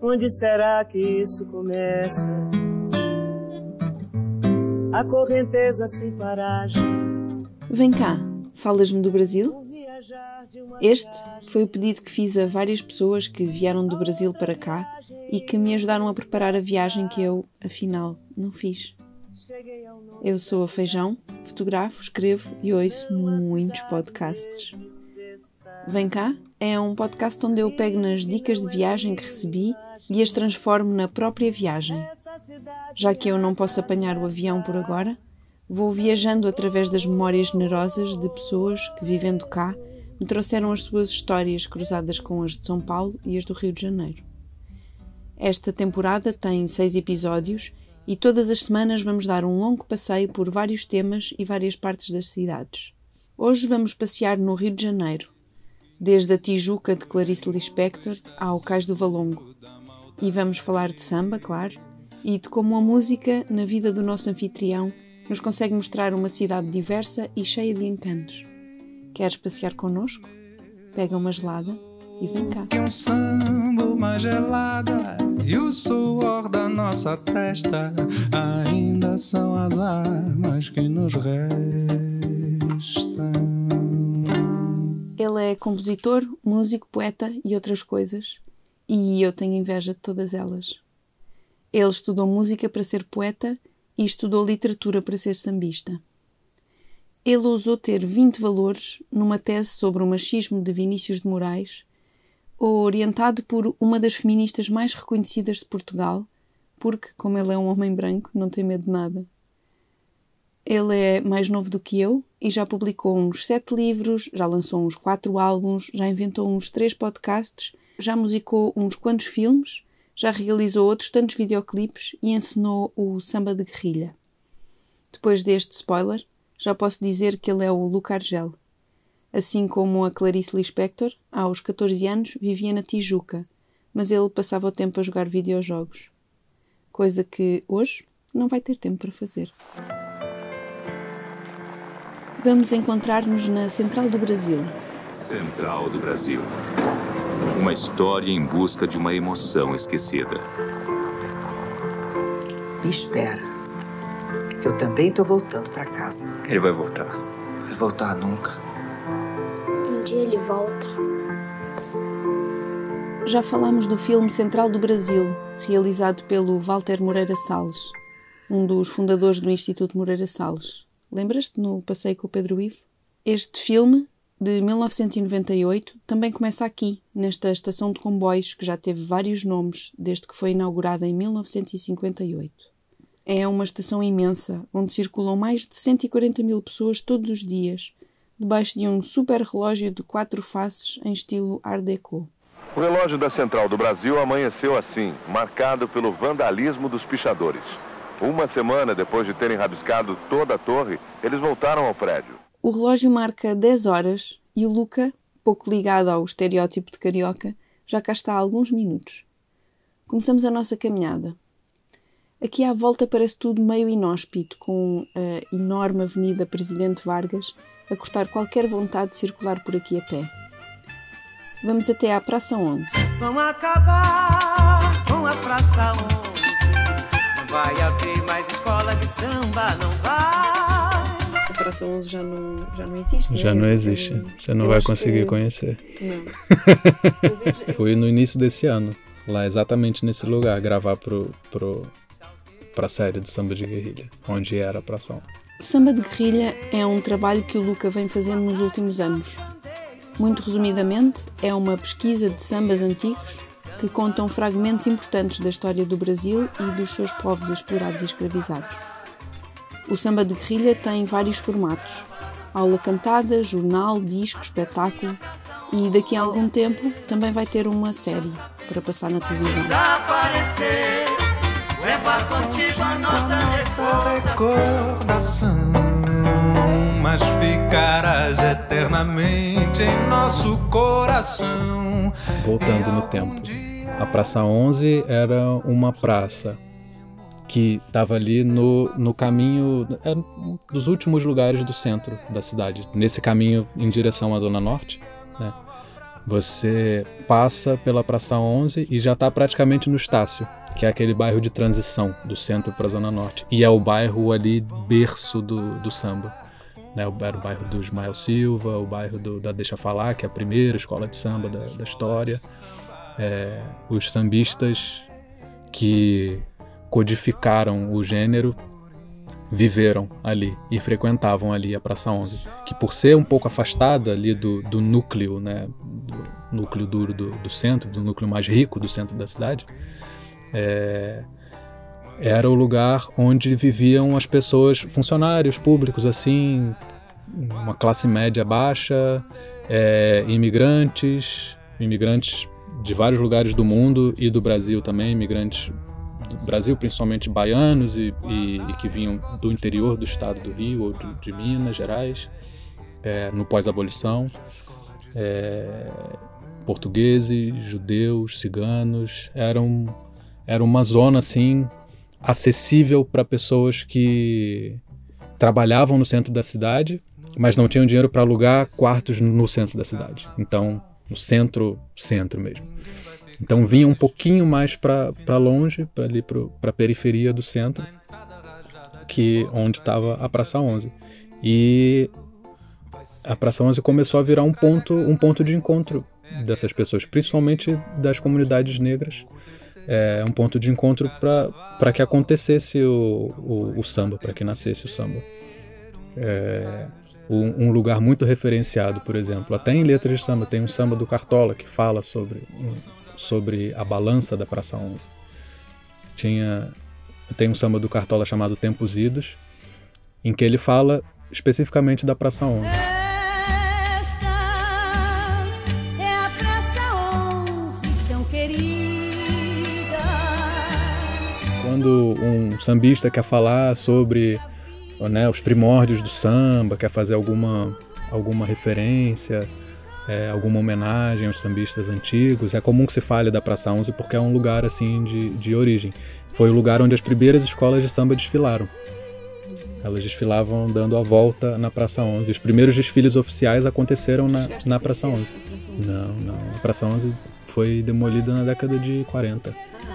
Onde será que isso começa? A correnteza sem paragem. Vem cá, falas-me do Brasil? Este foi o pedido que fiz a várias pessoas que vieram do Brasil para cá e que me ajudaram a preparar a viagem que eu, afinal, não fiz. Eu sou a Feijão, fotografo, escrevo e ouço muitos podcasts. Vem cá é um podcast onde eu pego nas dicas de viagem que recebi e as transformo na própria viagem. Já que eu não posso apanhar o avião por agora, vou viajando através das memórias generosas de pessoas que, vivendo cá, me trouxeram as suas histórias cruzadas com as de São Paulo e as do Rio de Janeiro. Esta temporada tem 6 episódios e todas as semanas vamos dar um longo passeio por vários temas e várias partes das cidades. Hoje vamos passear no Rio de Janeiro, desde a Tijuca de Clarice Lispector ao Cais do Valongo. E vamos falar de samba, claro, e de como a música, na vida do nosso anfitrião, nos consegue mostrar uma cidade diversa e cheia de encantos. Queres passear connosco? Pega uma gelada e vem cá. Que um samba, uma gelada e o suor da nossa testa ainda são as armas que nos restam. Ele é compositor, músico, poeta e outras coisas, e eu tenho inveja de todas elas. Ele estudou música para ser poeta e estudou literatura para ser sambista. Ele ousou ter 20 valores numa tese sobre o machismo de Vinícius de Moraes, orientado por uma das feministas mais reconhecidas de Portugal, porque, como ele é um homem branco, não tem medo de nada. Ele é mais novo do que eu e já publicou uns 7 livros, já lançou uns 4 álbuns, já inventou uns 3 podcasts, já musicou uns quantos filmes, já realizou outros tantos videoclipes e ensinou o samba de guerrilha. Depois deste spoiler, já posso dizer que ele é o Luca Argel. Assim como a Clarice Lispector, aos 14 anos vivia na Tijuca, mas ele passava o tempo a jogar videojogos. Coisa que hoje não vai ter tempo para fazer. Vamos encontrar-nos na Central do Brasil. Central do Brasil. Uma história em busca de uma emoção esquecida. Me espera, que eu também tô voltando pra casa. Ele vai voltar. Vai voltar nunca. Um dia ele volta. Já falámos do filme Central do Brasil, realizado pelo Walter Moreira Salles, um dos fundadores do Instituto Moreira Salles. Lembras-te no passeio com o Pedro Ivo? Este filme, de 1998, também começa aqui, nesta estação de comboios que já teve vários nomes desde que foi inaugurada em 1958. É uma estação imensa, onde circulam mais de 140 mil pessoas todos os dias, debaixo de um super relógio de 4 faces em estilo Art Deco. O relógio da Central do Brasil amanheceu assim, marcado pelo vandalismo dos pichadores. Uma semana depois de terem rabiscado toda a torre, eles voltaram ao prédio. O relógio marca 10 horas e o Luca, pouco ligado ao estereótipo de carioca, já cá está há alguns minutos. Começamos a nossa caminhada. Aqui à volta parece tudo meio inóspito, com a enorme Avenida Presidente Vargas a cortar qualquer vontade de circular por aqui a pé. Vamos até à Praça 11. Vão acabar com a Praça 11. Não vai haver mais escola de samba, não vai. A Praça 11 já não existe, né? Já não existe. Você não vai conseguir conhecer. Não. Fui no início desse ano, lá exatamente nesse lugar, gravar pra série do Samba de Guerrilha, onde era a Praça 11. O Samba de Guerrilha é um trabalho que o Luca vem fazendo nos últimos anos. Muito resumidamente, é uma pesquisa de sambas antigos que contam fragmentos importantes da história do Brasil e dos seus povos explorados e escravizados. O Samba de Guerrilha tem vários formatos: aula cantada, jornal, disco, espetáculo, e daqui a algum tempo também vai ter uma série para passar na televisão. Desaparecer, leva contigo a nossa recordação, mas ficarás eternamente em nosso coração. Voltando no tempo, a Praça 11 era uma praça que estava ali no caminho, era um dos últimos lugares do centro da cidade, nesse caminho em direção à Zona Norte, né? Você passa pela Praça 11 e já está praticamente no Estácio, que é aquele bairro de transição do centro para a Zona Norte. E é o bairro ali berço do samba. Era o bairro do Ismael Silva, o bairro da Deixa Falar, que é a primeira escola de samba da história. Os sambistas que codificaram o gênero viveram ali e frequentavam ali a Praça 11, que por ser um pouco afastada ali do núcleo, né, do núcleo duro do centro, do núcleo mais rico do centro da cidade, era o lugar onde viviam as pessoas, funcionários públicos, assim, uma classe média baixa, imigrantes de vários lugares do mundo e do Brasil também, imigrantes do Brasil, principalmente baianos e que vinham do interior do estado do Rio ou de Minas Gerais, no pós-abolição, portugueses, judeus, ciganos. Era uma zona assim acessível para pessoas que trabalhavam no centro da cidade, mas não tinham dinheiro para alugar quartos no centro da cidade. Então, no centro mesmo. Então vinha um pouquinho mais para longe, para ali para a periferia do centro, onde estava a Praça 11. E a Praça 11 começou a virar um ponto de encontro dessas pessoas, principalmente das comunidades negras. Um ponto de encontro para que acontecesse o samba, para que nascesse o samba. Um lugar muito referenciado, por exemplo, até em letras de samba, tem um samba do Cartola que fala sobre a balança da Praça 11. Tem um samba do Cartola chamado Tempos Idos, em que ele fala especificamente da Praça 11. Esta é a Praça 11, tão querida. Quando um sambista quer falar sobre, né, os primórdios do samba, quer fazer alguma referência, alguma homenagem aos sambistas antigos, é comum que se fale da Praça 11 porque é um lugar assim de origem. Foi o lugar onde as primeiras escolas de samba desfilaram. Elas desfilavam dando a volta na Praça 11. Os primeiros desfiles oficiais aconteceram na Praça 11. Não. A Praça 11 foi demolida na década de 40.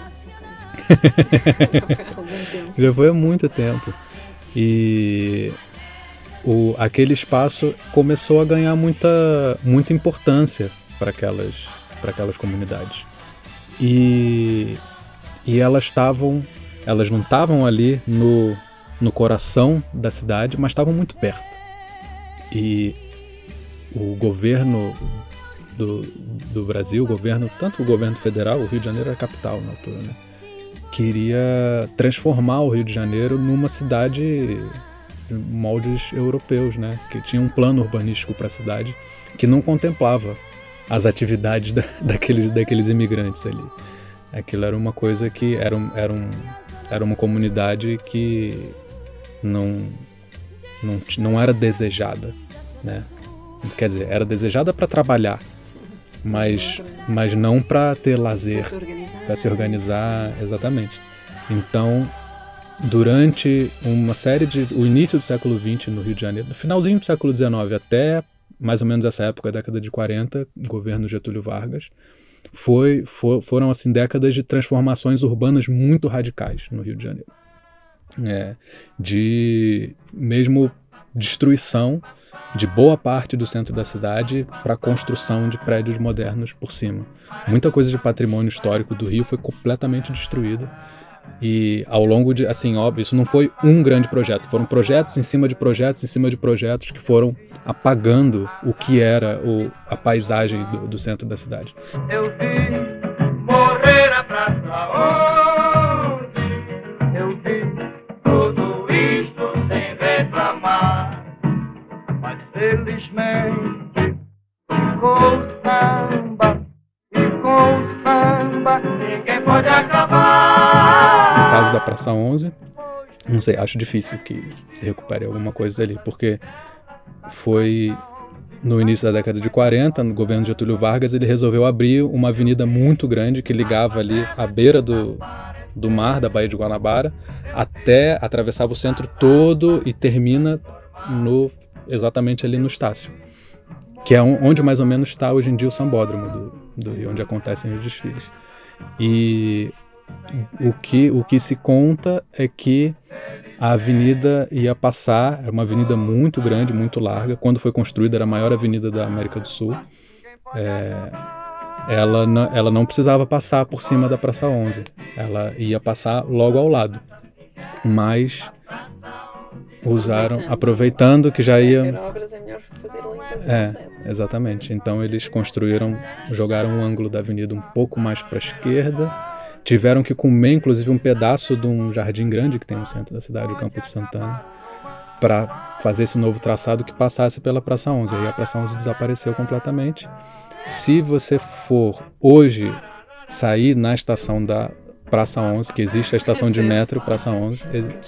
Já foi há muito tempo. E aquele espaço começou a ganhar muita importância para aquelas comunidades. E elas não estavam ali no coração da cidade, mas estavam muito perto. E o governo do Brasil, tanto o governo federal, o Rio de Janeiro era a capital na altura, né, queria transformar o Rio de Janeiro numa cidade de moldes europeus, né, que tinha um plano urbanístico para a cidade que não contemplava as atividades daqueles imigrantes ali. Aquilo era uma coisa que era uma comunidade que não era desejada, né? Quer dizer, era desejada para trabalhar, mas não para ter lazer, para se organizar, exatamente. Então, durante o início do século XX no Rio de Janeiro, no finalzinho do século XIX até mais ou menos essa época, década de 40, governo Getúlio Vargas, foram assim décadas de transformações urbanas muito radicais no Rio de Janeiro. De mesmo destruição de boa parte do centro da cidade para a construção de prédios modernos por cima. Muita coisa de patrimônio histórico do Rio foi completamente destruída. E ao longo de, assim, óbvio, isso não foi um grande projeto, foram projetos em cima de projetos em cima de projetos que foram apagando o que era a paisagem do centro da cidade. Eu vi morrer a Praça 11, eu vi tudo isto sem reclamar, mas felizmente ficou o samba, e com o samba ninguém pode acabar. No caso da Praça 11, não sei, acho difícil que se recupere alguma coisa ali, porque foi no início da década de 40, no governo de Getúlio Vargas, ele resolveu abrir uma avenida muito grande que ligava ali à beira do mar, da Baía de Guanabara, atravessava o centro todo e termina exatamente ali no Estácio. que é onde mais ou menos está hoje em dia o Sambódromo do Rio, onde acontecem os desfiles. E o que se conta é que a avenida ia passar, era uma avenida muito grande, muito larga. Quando foi construída, era a maior avenida da América do Sul. Ela não precisava passar por cima da Praça 11. Ela ia passar logo ao lado. Mas aproveitando que já ia... Fazer obras é melhor fazer limpas. Exatamente. Então eles jogaram o ângulo da avenida um pouco mais para a esquerda. Tiveram que comer, inclusive, um pedaço de um jardim grande que tem no centro da cidade, o Campo de Santana, para fazer esse novo traçado que passasse pela Praça 11. Aí a Praça 11 desapareceu completamente. Se você for hoje sair na estação da Praça 11, que existe a estação de metro Praça 11...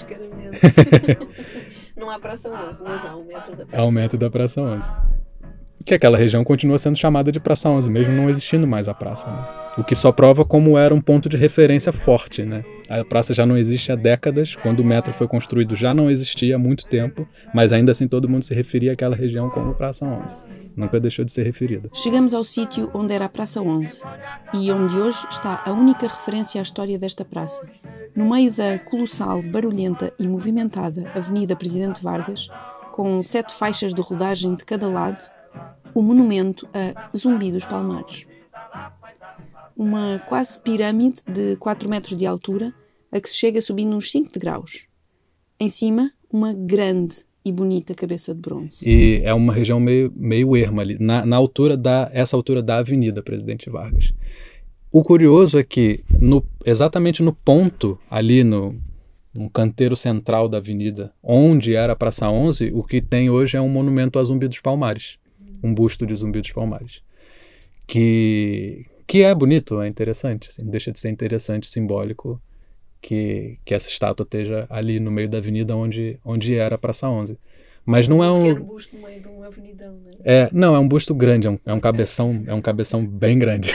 Não há Praça 11, mas há o metro da Praça 11. Há o metro da Praça 11. Que aquela região continua sendo chamada de Praça 11, mesmo não existindo mais a praça, né? O que só prova como era um ponto de referência forte, né? A praça já não existe há décadas, quando o metro foi construído já não existia há muito tempo, mas ainda assim todo mundo se referia àquela região como Praça 11. Nunca deixou de ser referida. Chegamos ao sítio onde era a Praça 11 e onde hoje está a única referência à história desta praça. No meio da colossal, barulhenta e movimentada Avenida Presidente Vargas, com 7 faixas de rodagem de cada lado, o monumento a Zumbi dos Palmares. Uma quase pirâmide de 4 metros de altura, a que se chega subindo uns 5 degraus. Em cima, uma grande e bonita cabeça de bronze. E é uma região meio erma ali, essa altura da Avenida Presidente Vargas. O curioso é que exatamente no ponto, ali no canteiro central da avenida, onde era a Praça 11, o que tem hoje é um monumento a Zumbi dos Palmares. Um busto de Zumbi dos Palmares. Que é bonito, é interessante. Assim, deixa de ser interessante, simbólico, que essa estátua esteja ali no meio da avenida onde era a Praça 11. Mas não é um pequeno busto no meio de uma avenidão, né? Não, é um busto grande, é um cabeção bem grande.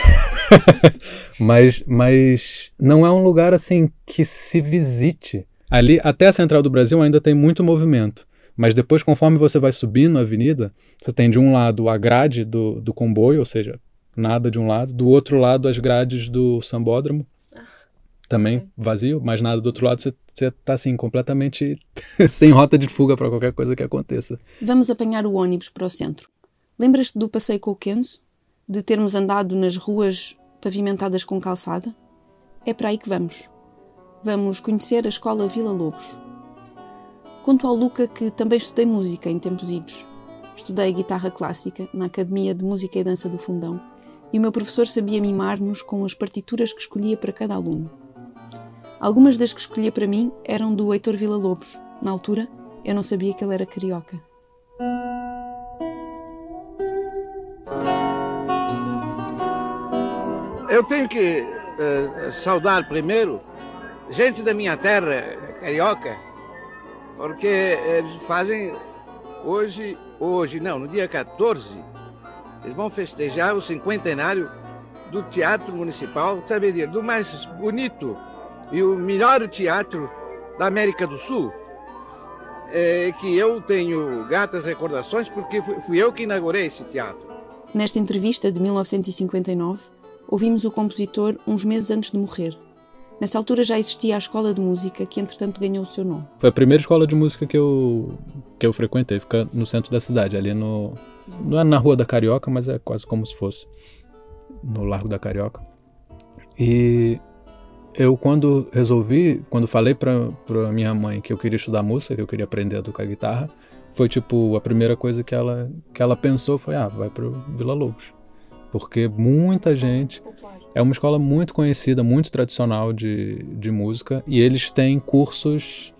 mas não é um lugar assim que se visite. Ali, até a Central do Brasil ainda tem muito movimento. Mas depois, conforme você vai subindo a avenida, você tem de um lado a grade do comboio, ou seja, nada de um lado. Do outro lado, as grades do Sambódromo, também vazio, mas nada do outro lado. Você está assim, completamente sem rota de fuga para qualquer coisa que aconteça. Vamos apanhar o ônibus para o centro. Lembras-te do passeio com o Kenzo? De termos andado nas ruas pavimentadas com calçada? É para aí que vamos. Vamos conhecer a Escola Vila Lobos. Conto ao Luca que também estudei música em tempos idos. Estudei guitarra clássica na Academia de Música e Dança do Fundão e o meu professor sabia mimar-nos com as partituras que escolhia para cada aluno. Algumas das que escolhia para mim eram do Heitor Villa-Lobos. Na altura, eu não sabia que ele era carioca. Eu tenho que saudar primeiro gente da minha terra, carioca, porque eles fazem no dia 14, eles vão festejar o cinquentenário do Teatro Municipal, sabe, do mais bonito e o melhor teatro da América do Sul, que eu tenho gratas recordações porque fui eu que inaugurei esse teatro. Nesta entrevista de 1959, ouvimos o compositor uns meses antes de morrer. Nessa altura já existia a escola de música, que entretanto ganhou o seu nome. Foi a primeira escola de música que eu frequentei, fica no centro da cidade, ali não é na Rua da Carioca, mas é quase como se fosse no Largo da Carioca. E eu quando falei pra minha mãe que eu queria estudar música, que eu queria aprender a tocar guitarra, foi tipo, a primeira coisa que ela pensou foi, vai pro Vila Lobos. Porque muita gente... É uma escola muito conhecida, muito tradicional de música, e eles têm cursos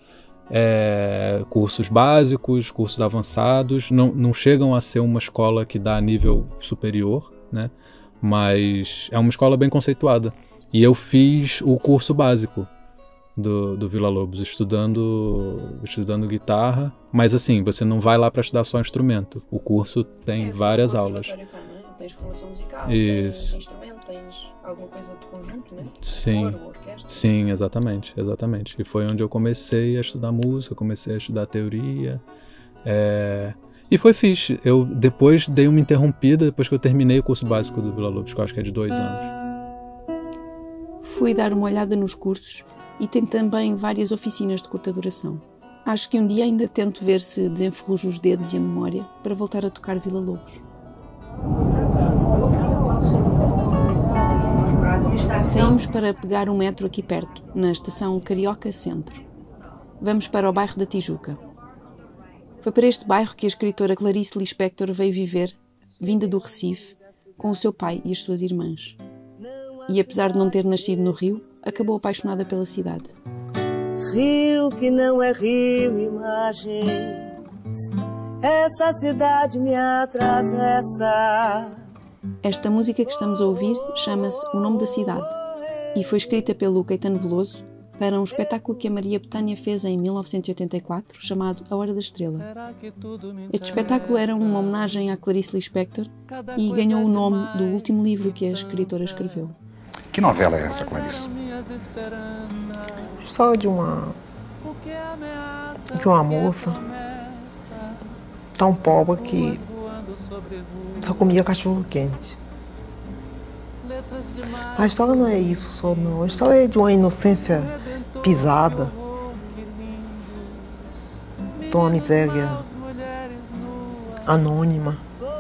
básicos, cursos avançados, não chegam a ser uma escola que dá nível superior, né? Mas é uma escola bem conceituada. E eu fiz o curso básico do Vila Lobos, estudando guitarra, mas assim, você não vai lá para estudar só instrumento. O curso tem várias aulas. Tens formação musical, tens instrumento, tens alguma coisa de conjunto, né? Sim, orquestra. Sim, exatamente. E foi onde eu comecei a estudar música, comecei a estudar teoria. E foi fixe. Eu depois dei uma interrompida, depois que eu terminei o curso básico do Vila Lobos, que eu acho que é de 2 anos. Fui dar uma olhada nos cursos e tem também várias oficinas de curta duração. Acho que um dia ainda tento ver se desenferrujo os dedos e a memória para voltar a tocar Vila Lobos. Saímos para pegar um metro aqui perto, na estação Carioca Centro. Vamos para o bairro da Tijuca. Foi para este bairro que a escritora Clarice Lispector veio viver, vinda do Recife, com o seu pai e as suas irmãs. E apesar de não ter nascido no Rio, acabou apaixonada pela cidade. Rio que não é rio, imagens, essa cidade me atravessa. Esta música que estamos a ouvir chama-se O Nome da Cidade e foi escrita pelo Caetano Veloso para um espetáculo que a Maria Bethânia fez em 1984, chamado A Hora da Estrela. Este espetáculo era uma homenagem à Clarice Lispector e ganhou o nome do último livro que a escritora escreveu. Que novela é essa, Clarice? História de uma moça tão pobre que só comia cachorro quente. A história não é isso só, não. A história é de uma inocência pisada, de uma miséria anônima.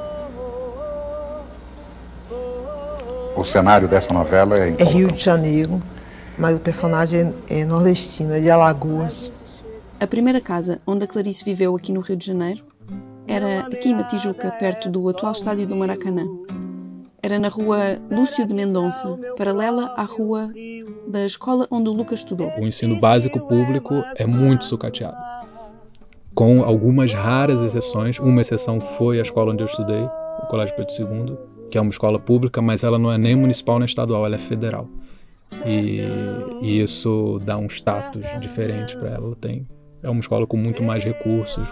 O cenário dessa novela é É Rio de Janeiro, mas o personagem é nordestino, é de Alagoas. A primeira casa onde a Clarice viveu aqui no Rio de Janeiro era aqui na Tijuca, perto do atual estádio do Maracanã. Era na rua Lúcio de Mendonça, paralela à rua da escola onde o Lucas estudou. O ensino básico público é muito sucateado, com algumas raras exceções. Uma exceção foi a escola onde eu estudei, o Colégio Pedro II, que é uma escola pública, mas ela não é nem municipal nem estadual, ela é federal. E isso dá um status diferente para ela. É uma escola com muito mais recursos,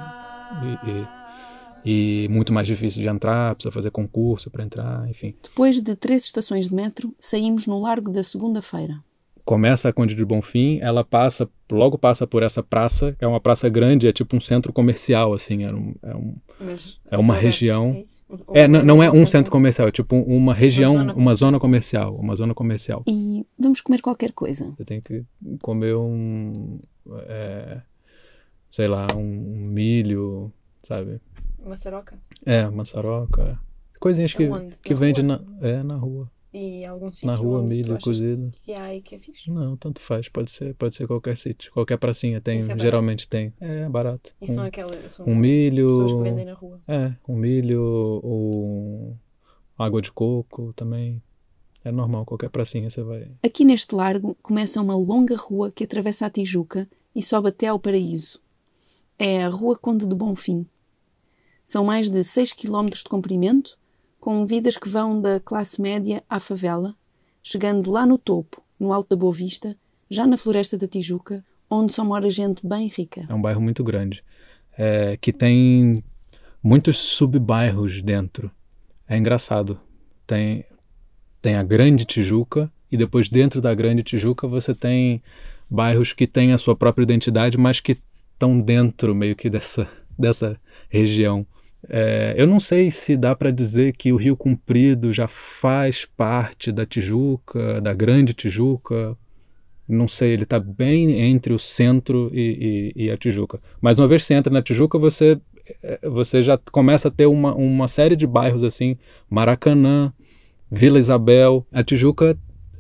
e muito mais difícil de entrar, precisa fazer concurso para entrar, enfim. Depois de 3 estações de metro, saímos no Largo da Segunda-feira. Começa a Conde de Bonfim, ela logo passa por essa praça, que é uma praça grande, é tipo um centro comercial, assim, é uma região... Não é um centro comercial, é tipo uma região, uma zona comercial. E vamos comer qualquer coisa. Você tem que comer sei lá, um milho, sabe? Maçaroca? Maçaroca. Coisinhas que vende na rua. E algum sítio? Na rua, milho cozido. Que há aí que é fixe? Não, tanto faz. Pode ser qualquer sítio. Qualquer pracinha tem, geralmente tem. É barato. E são aquelas... Um milho... pessoas que vendem na rua. Um milho ou água de coco também. É normal, qualquer pracinha você vai... Aqui neste largo começa uma longa rua que atravessa a Tijuca e sobe até ao Paraíso. É a Rua Conde de Bonfim. São mais de 6 km de comprimento, com vidas que vão da classe média à favela, chegando lá no topo, no Alto da Boa Vista, já na Floresta da Tijuca, onde só mora gente bem rica. É um bairro muito grande, que tem muitos subbairros dentro. É engraçado. Tem a Grande Tijuca e depois dentro da Grande Tijuca você tem bairros que têm a sua própria identidade, mas que estão dentro meio que dessa região. Eu não sei se dá para dizer que o Rio Comprido já faz parte da Tijuca, da Grande Tijuca. Não sei, ele está bem entre o centro e a Tijuca. Mas uma vez que você entra na Tijuca, você já começa a ter uma série de bairros assim, Maracanã, Vila Isabel. A Tijuca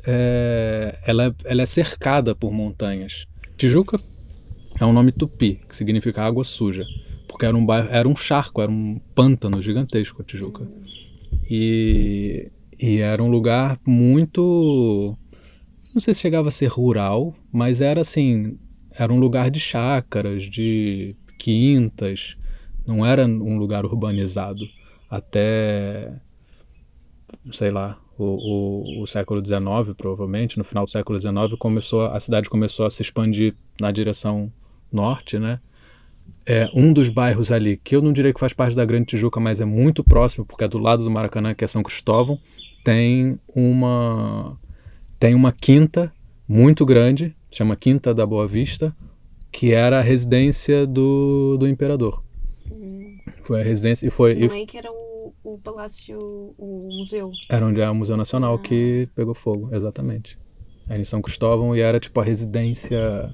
ela é cercada por montanhas. Tijuca é um nome tupi, que significa água suja. Porque era um charco, era um pântano gigantesco a Tijuca. E era um lugar muito... Não sei se chegava a ser rural, mas era assim... Era um lugar de chácaras, de quintas. Não era um lugar urbanizado. Até, sei lá, o século XIX, provavelmente. No final do século XIX, a cidade começou a se expandir na direção norte, né? Um dos bairros ali, que eu não diria que faz parte da Grande Tijuca, mas é muito próximo, porque é do lado do Maracanã, que é São Cristóvão, tem uma quinta muito grande, se chama Quinta da Boa Vista, que era a residência do imperador. Foi a residência e foi... Não é aí que era o palácio, o museu? Era onde é o Museu Nacional que pegou fogo, exatamente. Era em São Cristóvão e era tipo a residência...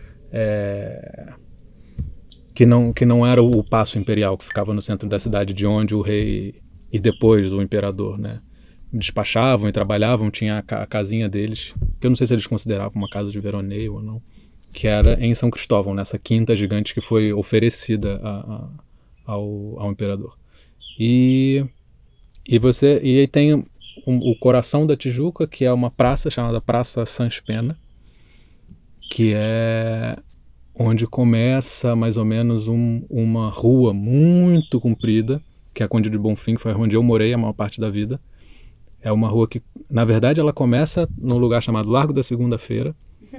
Que não era o Paço Imperial, que ficava no centro da cidade, de onde o rei e depois o imperador, né, despachavam e trabalhavam. Tinha a casinha deles, que eu não sei se eles consideravam uma casa de veraneio ou não, que era em São Cristóvão, nessa quinta gigante que foi oferecida ao imperador. E aí tem o coração da Tijuca, que é uma praça chamada Praça Sans Pena, que é onde começa mais ou menos uma rua muito comprida, que é a Conde de Bonfim, que foi onde eu morei a maior parte da vida. É uma rua que, na verdade, ela começa num lugar chamado Largo da Segunda-feira.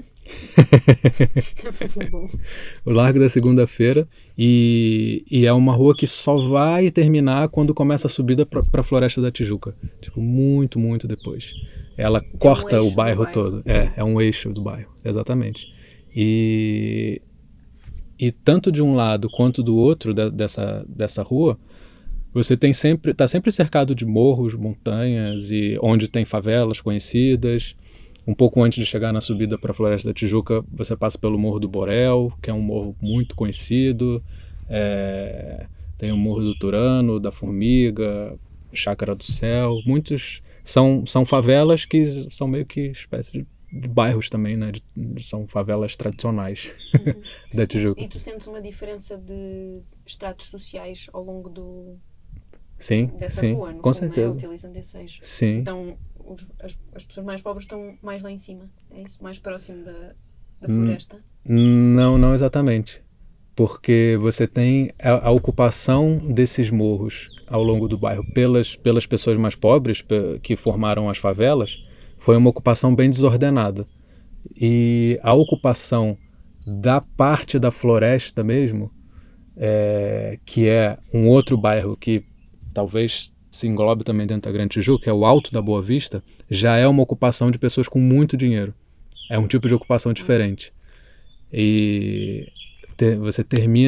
O Largo da Segunda-feira, e é uma rua que só vai terminar quando começa a subida para a Floresta da Tijuca, tipo, muito, muito depois. Ela corta o bairro todo. É um eixo do bairro, exatamente. E tanto de um lado quanto do outro dessa rua, você está sempre cercado de morros, montanhas, e onde tem favelas conhecidas. Um pouco antes de chegar na subida para a Floresta da Tijuca, você passa pelo Morro do Borel, que é um morro muito conhecido. Tem o Morro do Turano, da Formiga, Chácara do Céu. Muitos são favelas que são meio que espécie de bairros também, né? São favelas tradicionais da Tijuca. E tu sentes uma diferença de estratos sociais ao longo dessa rua, no com fundo, certeza. Né? Utilizando esse eixo. Sim. Então, as pessoas mais pobres estão mais lá em cima, é isso? Mais próximo da floresta? Não exatamente. Porque você tem a ocupação desses morros ao longo do bairro pelas pessoas mais pobres que formaram as favelas. Foi uma ocupação bem desordenada. E a ocupação da parte da floresta mesmo, que é um outro bairro que talvez se englobe também dentro da Grande Tijuca, que é o Alto da Boa Vista, já é uma ocupação de pessoas com muito dinheiro. É um tipo de ocupação diferente. E você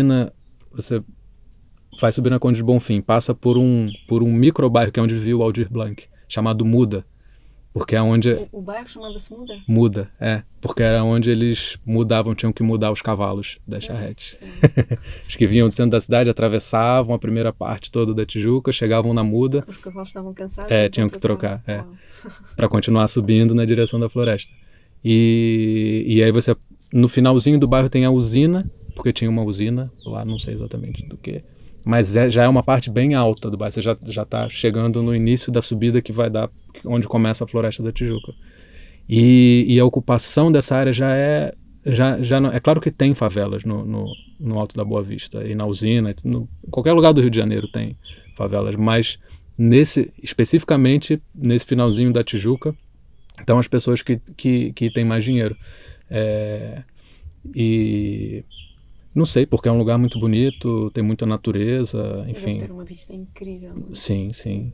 vai subir na Conde de Bonfim, passa por um micro bairro, que é onde vivia o Aldir Blanc, chamado Muda. Porque é onde... O bairro chamava-se Muda? Muda, porque era onde eles tinham que mudar os cavalos das charretes. Os que vinham do centro da cidade atravessavam a primeira parte toda da Tijuca, chegavam na Muda. Os cavalos estavam cansados? Tinham que trocar, para continuar subindo na direção da floresta. E aí você, no finalzinho do bairro tem a usina, porque tinha uma usina lá, não sei exatamente do que, mas já é uma parte bem alta do bairro. Você já está chegando no início da subida que vai dar onde começa a Floresta da Tijuca. E a ocupação dessa área já não, é claro que tem favelas no Alto da Boa Vista e na usina, em qualquer lugar do Rio de Janeiro tem favelas, mas especificamente nesse finalzinho da Tijuca estão as pessoas que têm mais dinheiro. E não sei, porque é um lugar muito bonito, tem muita natureza, enfim. Deve ter uma vista incrível. Sim.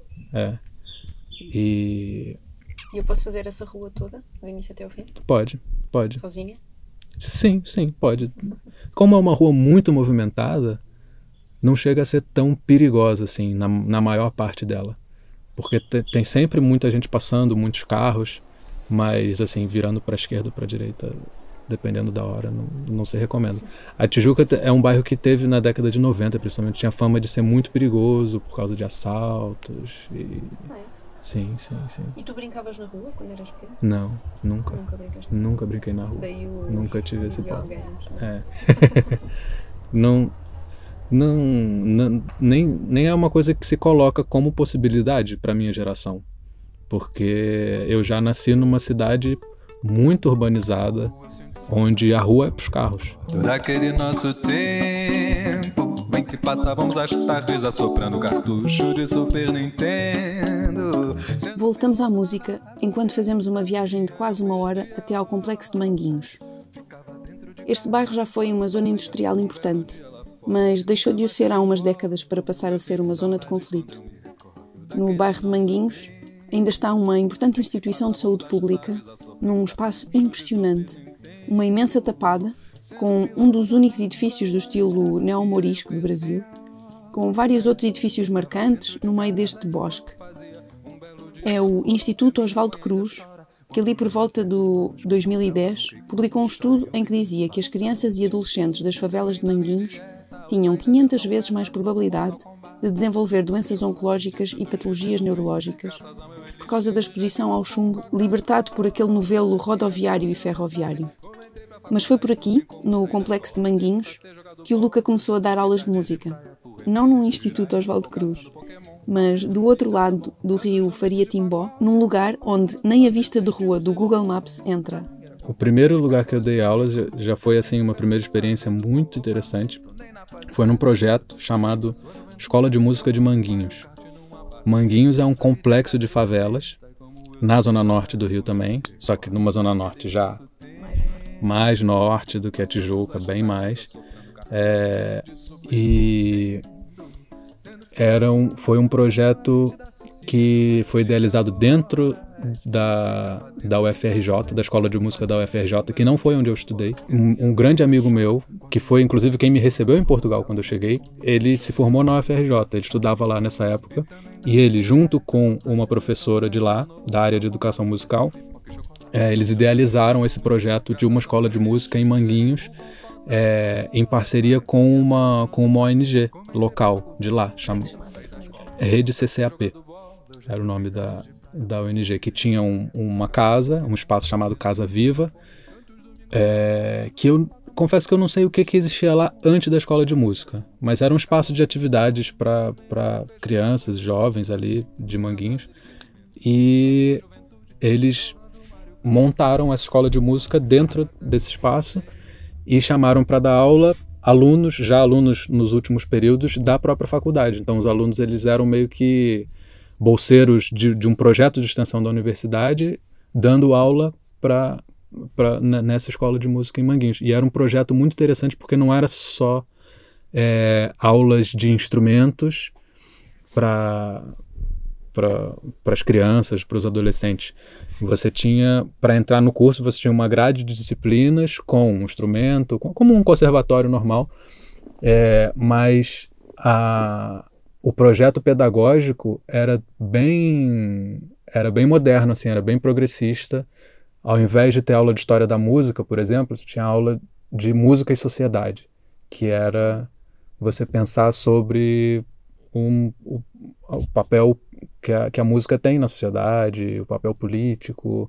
E eu posso fazer essa rua toda, do início até ao fim? Pode. Sozinha? Sim, pode. Como é uma rua muito movimentada, não chega a ser tão perigosa assim, na maior parte dela. Porque tem sempre muita gente passando, muitos carros, mas assim, virando para a esquerda ou para a direita, dependendo da hora, não se recomenda. A Tijuca é um bairro que teve na década de 90, principalmente, tinha fama de ser muito perigoso por causa de assaltos. Sim. E tu brincavas na rua quando eras pequeno? Não, nunca. Nunca brincaste? Nunca brinquei na rua. Nunca tive esse pau. Nem é uma coisa que se coloca como possibilidade para minha geração. Porque eu já nasci numa cidade muito urbanizada, onde a rua é para os carros. Daquele nosso tempo em que passávamos as tardes assoprando cartucho de Super Nintendo. Voltamos à música enquanto fazemos uma viagem de quase 1 hora até ao complexo de Manguinhos. Este bairro já foi uma zona industrial importante, mas deixou de o ser há umas décadas para passar a ser uma zona de conflito. No bairro de Manguinhos ainda está uma importante instituição de saúde pública, num espaço impressionante, uma imensa tapada, com um dos únicos edifícios do estilo neo-mourisco do Brasil, com vários outros edifícios marcantes no meio deste bosque. É o Instituto Osvaldo Cruz, que ali por volta do 2010 publicou um estudo em que dizia que as crianças e adolescentes das favelas de Manguinhos tinham 500 vezes mais probabilidade de desenvolver doenças oncológicas e patologias neurológicas por causa da exposição ao chumbo libertado por aquele novelo rodoviário e ferroviário. Mas foi por aqui, no complexo de Manguinhos, que o Luca começou a dar aulas de música. Não no Instituto Osvaldo Cruz, mas do outro lado do rio Faria Timbó, num lugar onde nem a vista de rua do Google Maps entra. O primeiro lugar que eu dei aulas já foi assim uma primeira experiência muito interessante. Foi num projeto chamado Escola de Música de Manguinhos. Manguinhos é um complexo de favelas, na zona norte do Rio também, só que numa zona norte já mais norte do que a Tijuca, bem mais. Foi um projeto que foi idealizado dentro da UFRJ, da Escola de Música da UFRJ, que não foi onde eu estudei. Um grande amigo meu, que foi inclusive quem me recebeu em Portugal quando eu cheguei, ele se formou na UFRJ, ele estudava lá nessa época, e ele, junto com uma professora de lá, da área de educação musical, eles idealizaram esse projeto de uma escola de música em Manguinhos, em parceria com uma ONG local de lá, chama Rede CCAP, era o nome da ONG, que tinha uma casa, um espaço chamado Casa Viva, que eu confesso que eu não sei o que existia lá antes da escola de música, mas era um espaço de atividades para crianças, jovens ali de Manguinhos, e eles montaram essa escola de música dentro desse espaço e chamaram para dar aula alunos nos últimos períodos da própria faculdade. Então os alunos eles eram meio que bolseiros de um projeto de extensão da universidade, dando aula nessa escola de música em Manguinhos. E era um projeto muito interessante porque não era só aulas de instrumentos para as crianças, para os adolescentes. Você tinha, para entrar no curso, você tinha uma grade de disciplinas com um instrumento, como um conservatório normal, mas o projeto pedagógico era bem moderno, assim, era bem progressista. Ao invés de ter aula de história da música, por exemplo, você tinha aula de música e sociedade, que era você pensar sobre o papel que a música tem na sociedade, o papel político.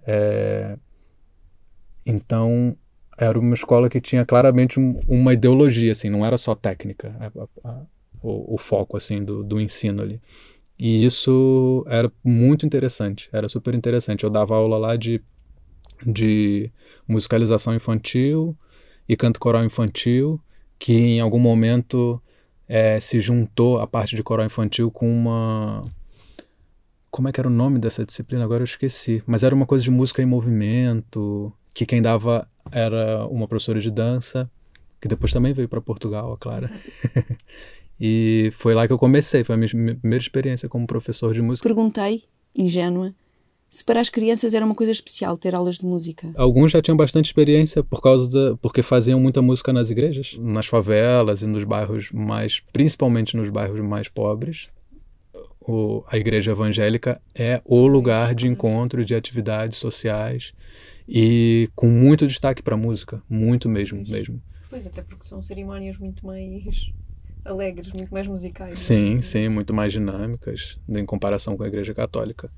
Então, era uma escola que tinha claramente uma ideologia, assim, não era só técnica, o foco assim, do ensino ali. E isso era muito interessante, era super interessante. Eu dava aula lá de musicalização infantil e canto coral infantil, que em algum momento se juntou a parte de coral infantil com uma... Como é que era o nome dessa disciplina? Agora eu esqueci. Mas era uma coisa de música em movimento, que quem dava era uma professora de dança, que depois também veio para Portugal, a Clara. E foi lá que eu comecei, foi a minha primeira experiência como professor de música. Perguntei, ingênua, se para as crianças era uma coisa especial ter aulas de música. Alguns já tinham bastante experiência porque faziam muita música nas igrejas, nas favelas e nos bairros principalmente nos bairros mais pobres. A igreja evangélica é o lugar de encontro, de atividades sociais e com muito destaque para a música, muito mesmo. Pois, até porque são cerimónias muito mais alegres, muito mais musicais. Sim, né? Sim, muito mais dinâmicas em comparação com a igreja católica.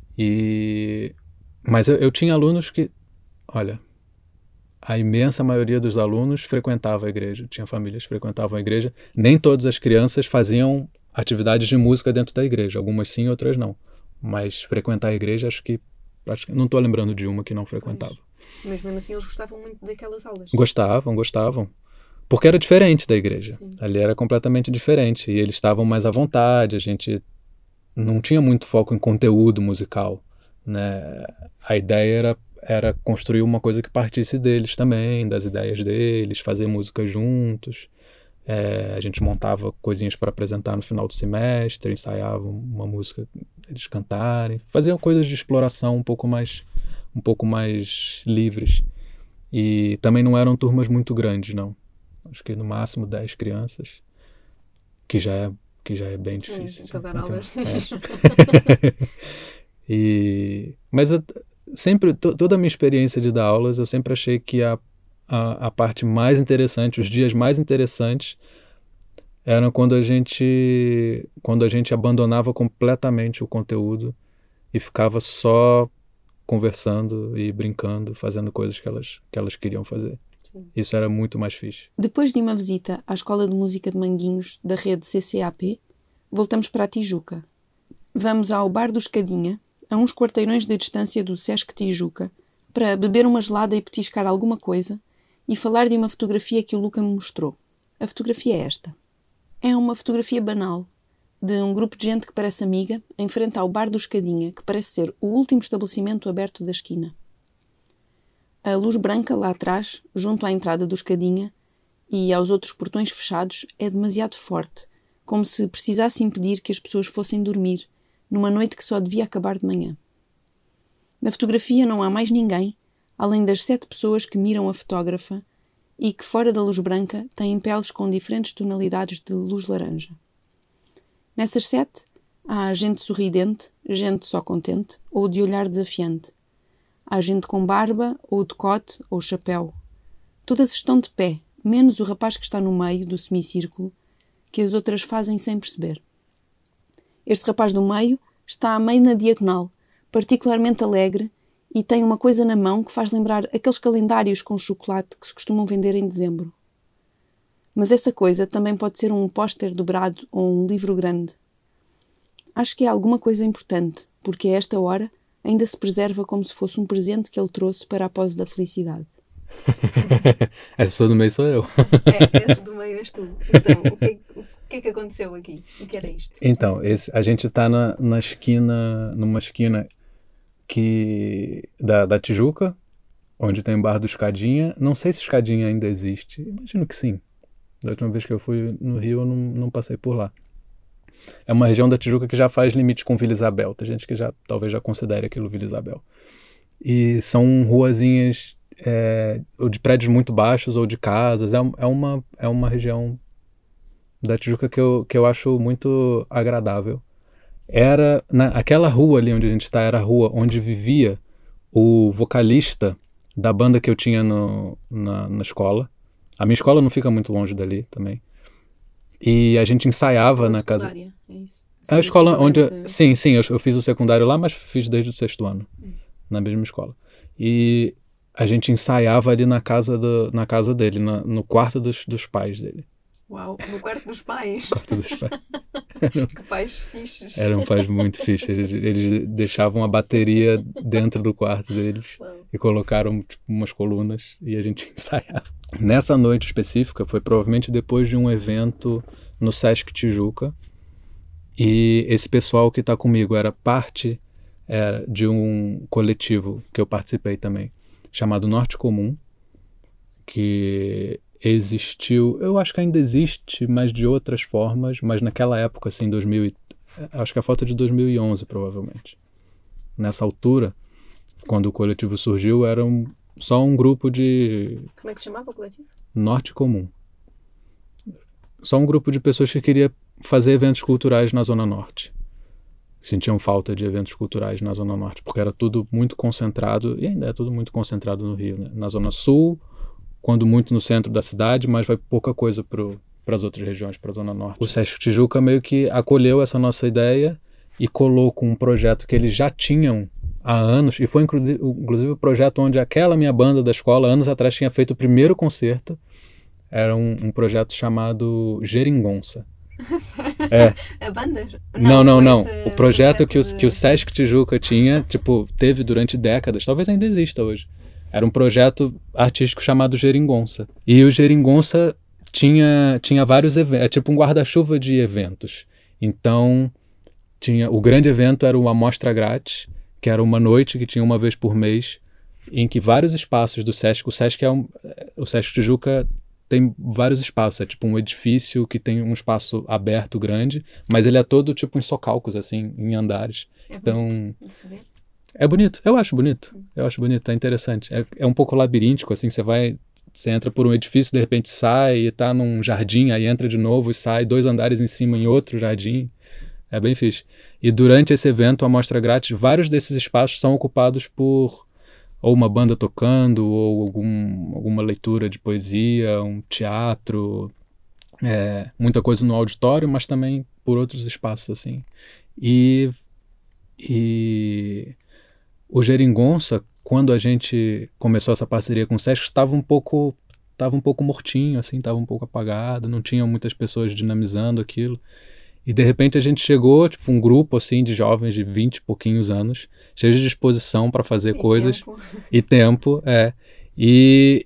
Mas eu tinha alunos que, olha, a imensa maioria dos alunos frequentava a igreja, tinha famílias que frequentavam a igreja. Nem todas as crianças faziam atividades de música dentro da igreja, algumas sim, outras não. Mas frequentar a igreja, acho que não estou lembrando de uma que não frequentava. Mas mesmo assim eles gostavam muito daquelas aulas? Gostavam. Porque era diferente da igreja. Sim. Ali era completamente diferente. E eles estavam mais à vontade, a gente não tinha muito foco em conteúdo musical, né? A ideia era construir uma coisa que partisse deles também, das ideias deles, fazer música juntos. A gente montava coisinhas para apresentar no final do semestre, ensaiava uma música eles cantarem, faziam coisas de exploração um pouco mais livres. E também não eram turmas muito grandes, não. Acho que no máximo 10 crianças. que já é bem difícil. Para dar aulas. Mas sempre, toda a minha experiência de dar aulas, eu sempre achei que a parte mais interessante, os dias mais interessantes, eram quando a gente abandonava completamente o conteúdo e ficava só conversando e brincando, fazendo coisas que elas queriam fazer. Sim. Isso era muito mais fixe. Depois de uma visita à Escola de Música de Manguinhos da rede CCAP, voltamos para a Tijuca. Vamos ao Bar do Escadinha, a uns quarteirões de distância do Sesc Tijuca, para beber uma gelada e petiscar alguma coisa e falar de uma fotografia que o Luca me mostrou. A fotografia é esta. É uma fotografia banal, de um grupo de gente que parece amiga, em frente ao Bar do Escadinha, que parece ser o último estabelecimento aberto da esquina. A luz branca lá atrás, junto à entrada do Escadinha, e aos outros portões fechados, é demasiado forte, como se precisasse impedir que as pessoas fossem dormir, numa noite que só devia acabar de manhã. Na fotografia não há mais ninguém, além das 7 pessoas que miram a fotógrafa e que, fora da luz branca, têm peles com diferentes tonalidades de luz laranja. Nessas 7, há gente sorridente, gente só contente ou de olhar desafiante. Há gente com barba, ou decote, ou chapéu. Todas estão de pé, menos o rapaz que está no meio do semicírculo, que as outras fazem sem perceber. Este rapaz do meio está a meio na diagonal, particularmente alegre, e tem uma coisa na mão que faz lembrar aqueles calendários com chocolate que se costumam vender em dezembro. Mas essa coisa também pode ser um póster dobrado ou um livro grande. Acho que é alguma coisa importante, porque a esta hora ainda se preserva como se fosse um presente que ele trouxe para a pose da felicidade. Essa pessoa do meio sou eu. Esse do meio és tu. Então, o que é que aconteceu aqui? O que era isto? Então, a gente está numa esquina da Tijuca, onde tem o Bar do Escadinha. Não sei se Escadinha ainda existe. Imagino que sim. Da última vez que eu fui no Rio, eu não passei por lá. É uma região da Tijuca que já faz limite com Vila Isabel. Tem gente que talvez já considere aquilo Vila Isabel. E são ruazinhas ou de prédios muito baixos ou de casas. É uma região da Tijuca que eu acho muito agradável. Aquela rua ali onde a gente está era a rua onde vivia o vocalista da banda que eu tinha na escola. A minha escola não fica muito longe dali também. E a gente ensaiava na casa. É isso? A escola onde... Sim, eu fiz o secundário lá, mas fiz desde o 6º ano, na mesma escola. E a gente ensaiava ali na casa dele, no quarto dos pais dele. Uau, no quarto dos pais. Quarto dos pais. Que pais fixes. Eram pais muito fixes. Eles deixavam a bateria dentro do quarto deles. Uau. E colocaram umas colunas e a gente ensaiava. Nessa noite específica foi provavelmente depois de um evento no Sesc Tijuca. E esse pessoal que está comigo era de um coletivo que eu participei também, chamado Norte Comum, que existiu, eu acho que ainda existe, mas de outras formas, mas naquela época, assim, acho que a foto é de 2011, provavelmente. Nessa altura, quando o coletivo surgiu, era só um grupo de... Como é que se chamava o coletivo? Norte Comum. Só um grupo de pessoas que queria fazer eventos culturais na Zona Norte. Sentiam falta de eventos culturais na Zona Norte, porque era tudo muito concentrado, e ainda é tudo muito concentrado no Rio, né? Na Zona Sul, quando muito no centro da cidade, mas vai pouca coisa para as outras regiões, para a Zona Norte. O Sesc Tijuca meio que acolheu essa nossa ideia e colou com um projeto que eles já tinham há anos, e foi inclusive o projeto onde aquela minha banda da escola, anos atrás, tinha feito o primeiro concerto. Era um projeto chamado Geringonça. A banda? Não. O projeto que o Sesc Tijuca teve durante décadas, talvez ainda exista hoje. Era um projeto artístico chamado Geringonça. E o Geringonça tinha vários eventos, é tipo um guarda-chuva de eventos. Então, o grande evento era o Amostra Grátis, que era uma noite que tinha uma vez por mês, em que vários espaços do Sesc, o Sesc Tijuca tem vários espaços, é tipo um edifício que tem um espaço aberto grande, mas ele é todo tipo em socalcos, assim, em andares. Então, é bonito, eu acho bonito, é interessante. É um pouco labiríntico, assim, você vai Você entra por um edifício, de repente sai e tá num jardim, aí entra de novo e sai 2 andares em cima em outro jardim. É bem fixe. E durante esse evento, a Mostra Grátis, vários desses espaços são ocupados por ou uma banda tocando, ou alguma leitura de poesia, um teatro, muita coisa no auditório, mas também por outros espaços, assim. E o Geringonça, quando a gente começou essa parceria com o Sesc, estava um pouco mortinho, assim, estava um pouco apagado, não tinham muitas pessoas dinamizando aquilo. E de repente a gente chegou, tipo, um grupo assim de jovens de 20 e pouquinhos anos, cheios de disposição para fazer coisas. E tempo, E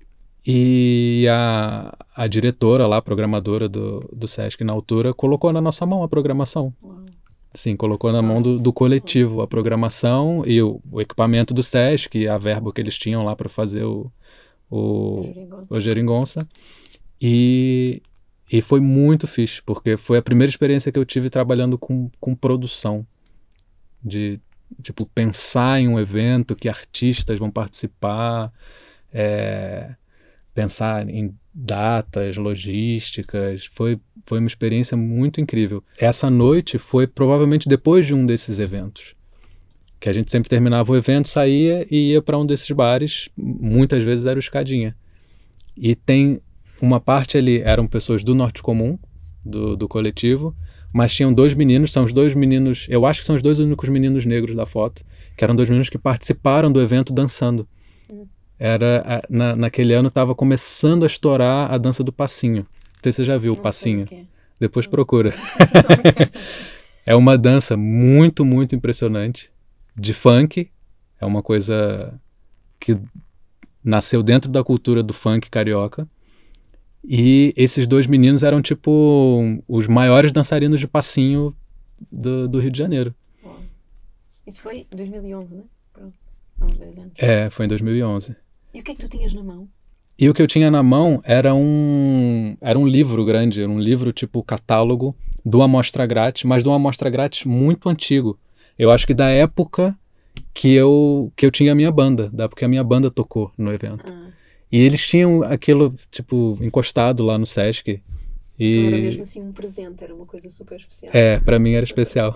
a diretora lá, a programadora do Sesc na altura, colocou na nossa mão a programação. Sim, colocou na mão do coletivo a programação e o equipamento do Sesc, e a verba que eles tinham lá para fazer o Geringonça. E foi muito fixe, porque foi a primeira experiência que eu tive trabalhando com produção. De, tipo, pensar em um evento, que artistas vão participar, pensar em datas, logísticas. Foi uma experiência muito incrível. Essa noite foi provavelmente depois de um desses eventos. Que a gente sempre terminava o evento, saía e ia para um desses bares. Muitas vezes era o Escadinha. E tem uma parte ali, eram pessoas do Norte Comum, do coletivo, mas tinham 2 meninos, são os 2 meninos, eu acho que são os 2 únicos meninos negros da foto, que eram 2 meninos que participaram do evento dançando. Naquele ano estava começando a estourar a dança do passinho. Não sei se você já viu o passinho. Depois procura. É uma dança muito, muito impressionante, de funk. É uma coisa que nasceu dentro da cultura do funk carioca. E esses 2 meninos eram tipo os maiores dançarinos de passinho do Rio de Janeiro. Isso foi em 2011, né? Pronto, há uns 10 anos. Foi em 2011. E o que é que tu tinhas na mão? E o que eu tinha na mão era um livro grande, era um livro tipo catálogo do Amostra Grátis, mas de uma Amostra Grátis muito antigo. Eu acho que da época que eu tinha a minha banda, da época que a minha banda tocou no evento. E eles tinham aquilo, tipo, encostado lá no Sesc. Então era mesmo assim um presente, era uma coisa super especial. Para mim era especial.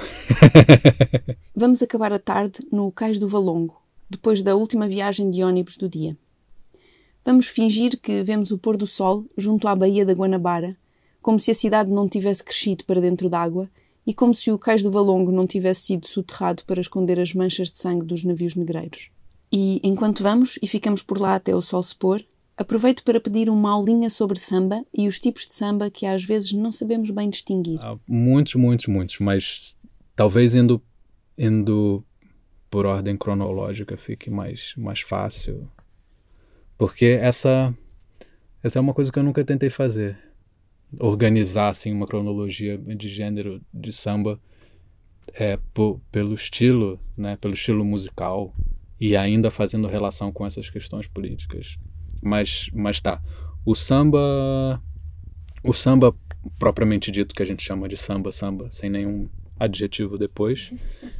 Vamos acabar a tarde no Cais do Valongo, depois da última viagem de ônibus do dia. Vamos fingir que vemos o pôr do sol junto à Baía da Guanabara, como se a cidade não tivesse crescido para dentro d'água e como se o Cais do Valongo não tivesse sido soterrado para esconder as manchas de sangue dos navios negreiros. E, enquanto vamos e ficamos por lá até o sol se pôr, aproveito para pedir uma aulinha sobre samba e os tipos de samba que às vezes não sabemos bem distinguir. Muitos, mas talvez indo por ordem cronológica fique mais fácil. Porque essa é uma coisa que eu nunca tentei fazer. Organizar assim, uma cronologia de gênero de samba pelo estilo, né, pelo estilo musical. E ainda fazendo relação com essas questões políticas. Mas tá. O samba propriamente dito, que a gente chama de samba, sem nenhum adjetivo depois,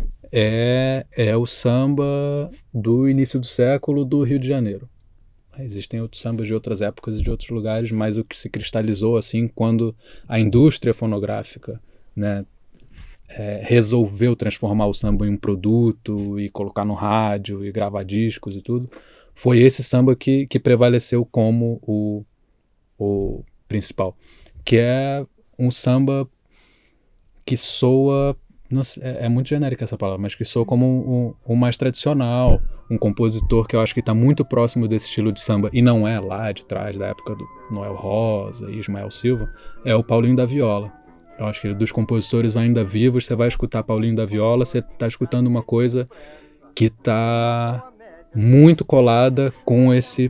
é o samba do início do século do Rio de Janeiro. Existem outros sambas de outras épocas e de outros lugares, mas o que se cristalizou assim quando a indústria fonográfica, né, resolveu transformar o samba em um produto e colocar no rádio e gravar discos e tudo, foi esse samba que prevaleceu como o principal, que é um samba que soa, não sei, é muito genérica essa palavra, mas que soa como o mais tradicional, um compositor que eu acho que está muito próximo desse estilo de samba, e não é lá de trás, da época do Noel Rosa e Ismael Silva, é o Paulinho da Viola. Eu acho que dos compositores ainda vivos, você vai escutar Paulinho da Viola, você está escutando uma coisa que está muito colada com essa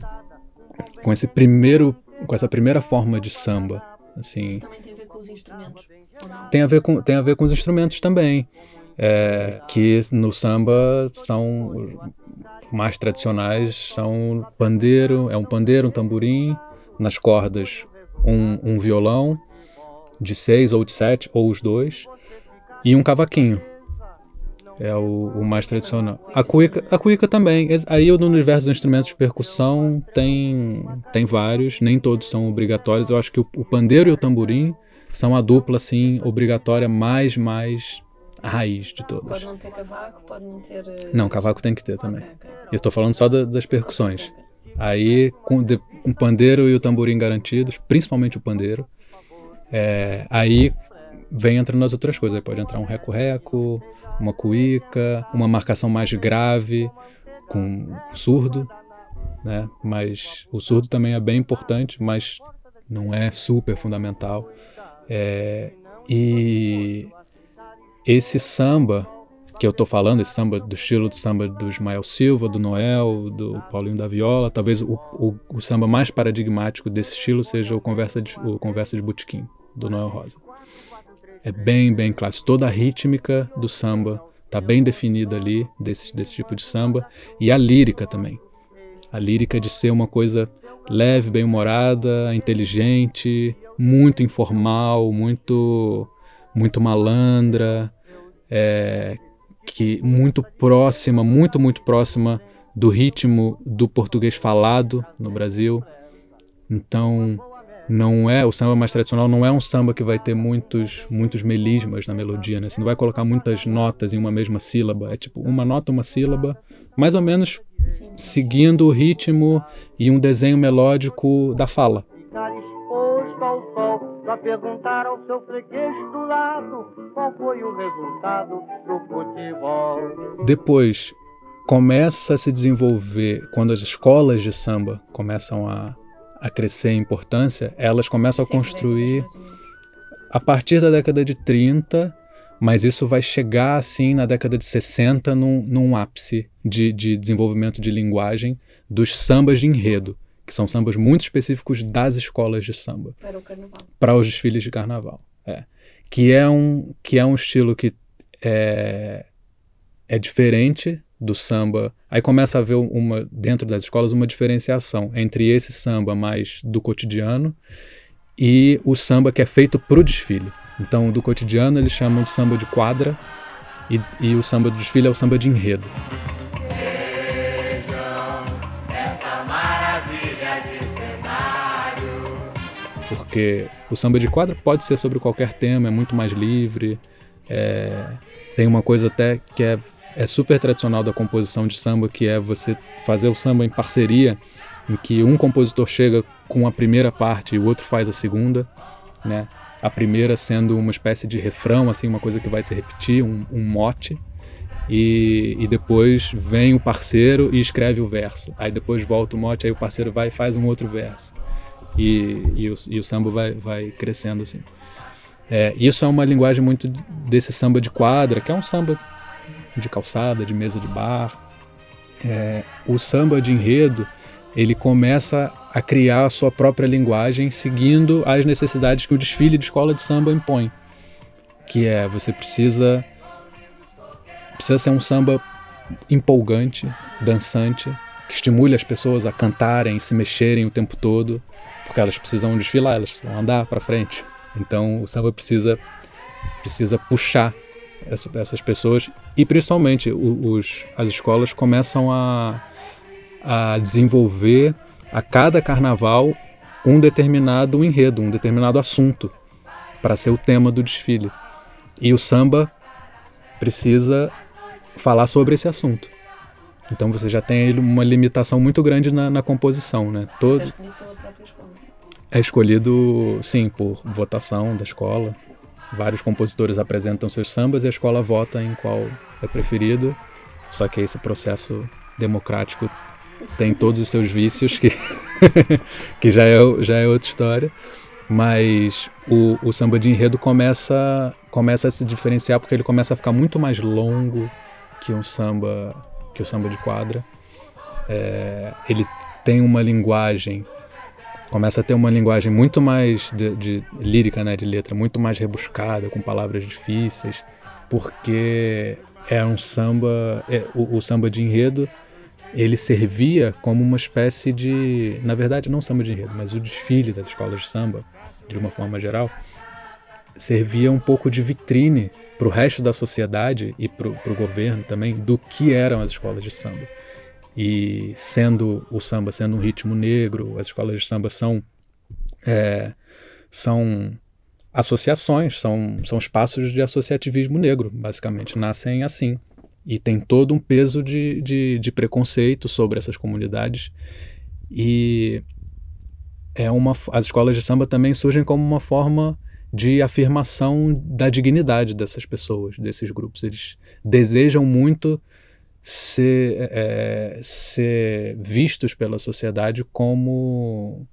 primeira forma de samba. Assim. Isso também tem a ver com os instrumentos? Tem a ver com os instrumentos também. Que no samba são mais tradicionais, são pandeiro, um pandeiro, um tamborim, nas cordas um violão, de 6 ou de 7, ou os dois, e um cavaquinho. É o mais tradicional. A cuíca também. Aí no universo dos instrumentos de percussão tem vários, nem todos são obrigatórios. Eu acho que o pandeiro e o tamborim são a dupla assim, obrigatória mais raiz de todas. Pode não ter cavaco, pode não ter... Não, cavaco tem que ter também. Eu estou falando só das percussões. Aí com o pandeiro e o tamborim garantidos, principalmente o pandeiro, aí vem entrando as outras coisas. Aí pode entrar um reco-reco, uma cuíca, uma marcação mais grave com o surdo, né? Mas o surdo também é bem importante, mas não é super fundamental. E esse samba que eu tô falando, esse samba do estilo do samba do Ismael Silva, do Noel, do Paulinho da Viola, talvez o samba mais paradigmático desse estilo seja o Conversa de Botequim, do Noel Rosa. É bem, bem clássico. Toda a rítmica do samba está bem definida ali, desse tipo de samba. E a lírica também. A lírica de ser uma coisa leve, bem-humorada, inteligente, muito informal, muito malandra, muito próxima, muito próxima do ritmo do português falado no Brasil. Então, o samba mais tradicional não é um samba que vai ter muitos melismas na melodia, né? Você não vai colocar muitas notas em uma mesma sílaba. É tipo uma nota, uma sílaba, mais ou menos seguindo o ritmo e um desenho melódico da fala. Pra perguntar ao seu freguês do lado qual foi o resultado do futebol. Depois começa a se desenvolver, quando as escolas de samba começam a crescer em importância, elas começam a construir a partir da década de 30, mas isso vai chegar assim na década de 60 num ápice de desenvolvimento de linguagem dos sambas de enredo, que são sambas muito específicos das escolas de samba. Para o carnaval. Para os desfiles de carnaval. Que é um estilo que é diferente do samba. Aí começa a haver dentro das escolas uma diferenciação entre esse samba mais do cotidiano e o samba que é feito para o desfile. Então, do cotidiano eles chamam de samba de quadra e o samba do desfile é o samba de enredo. Porque o samba de quadra pode ser sobre qualquer tema, é muito mais livre. Tem uma coisa até que é super tradicional da composição de samba, que é você fazer o samba em parceria, em que um compositor chega com a primeira parte e o outro faz a segunda, né? A primeira sendo uma espécie de refrão, assim, uma coisa que vai se repetir, um mote, e depois vem o parceiro e escreve o verso. Aí depois volta o mote, aí o parceiro vai e faz um outro verso. E o samba vai crescendo assim. Isso é uma linguagem muito desse samba de quadra, que é um samba de calçada, de mesa de bar. O samba de enredo, ele começa a criar a sua própria linguagem seguindo as necessidades que o desfile de escola de samba impõe, que você precisa ser um samba empolgante, dançante, que estimule as pessoas a cantarem, se mexerem o tempo todo, porque elas precisam desfilar, elas precisam andar para frente. Então o samba precisa puxar essas pessoas, e principalmente as escolas começam a desenvolver a cada carnaval um determinado enredo, um determinado assunto para ser o tema do desfile. E o samba precisa falar sobre esse assunto. Então você já tem aí uma limitação muito grande na composição, né? É escolhido pela própria escola. É escolhido, sim, por votação da escola. Vários compositores apresentam seus sambas e a escola vota em qual é preferido. Só que esse processo democrático tem todos os seus vícios, que já é outra história. Mas o samba de enredo começa a se diferenciar porque ele começa a ficar muito mais longo que o samba de quadra. Ele tem uma linguagem, começa a ter uma linguagem muito mais de lírica, né, de letra, muito mais rebuscada, com palavras difíceis, porque é um samba, o samba de enredo, ele servia como uma espécie de, na verdade não samba de enredo, mas o desfile das escolas de samba, de uma forma geral, servia um pouco de vitrine para o resto da sociedade e para o governo também do que eram as escolas de samba. E sendo o samba sendo um ritmo negro, as escolas de samba são associações, são espaços de associativismo negro, basicamente, nascem assim. E tem todo um peso de preconceito sobre essas comunidades. E as escolas de samba também surgem como uma forma de afirmação da dignidade dessas pessoas, desses grupos. Eles desejam muito ser vistos pela sociedade como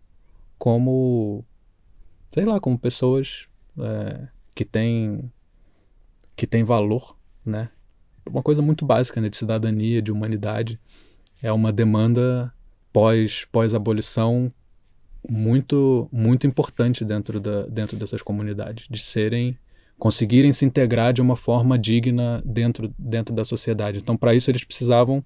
sei lá, como pessoas que têm valor, né? Uma coisa muito básica, né, de cidadania, de humanidade. É uma demanda pós-abolição muito, muito importante dentro dessas comunidades, de conseguirem se integrar de uma forma digna dentro da sociedade. Então, para isso, eles precisavam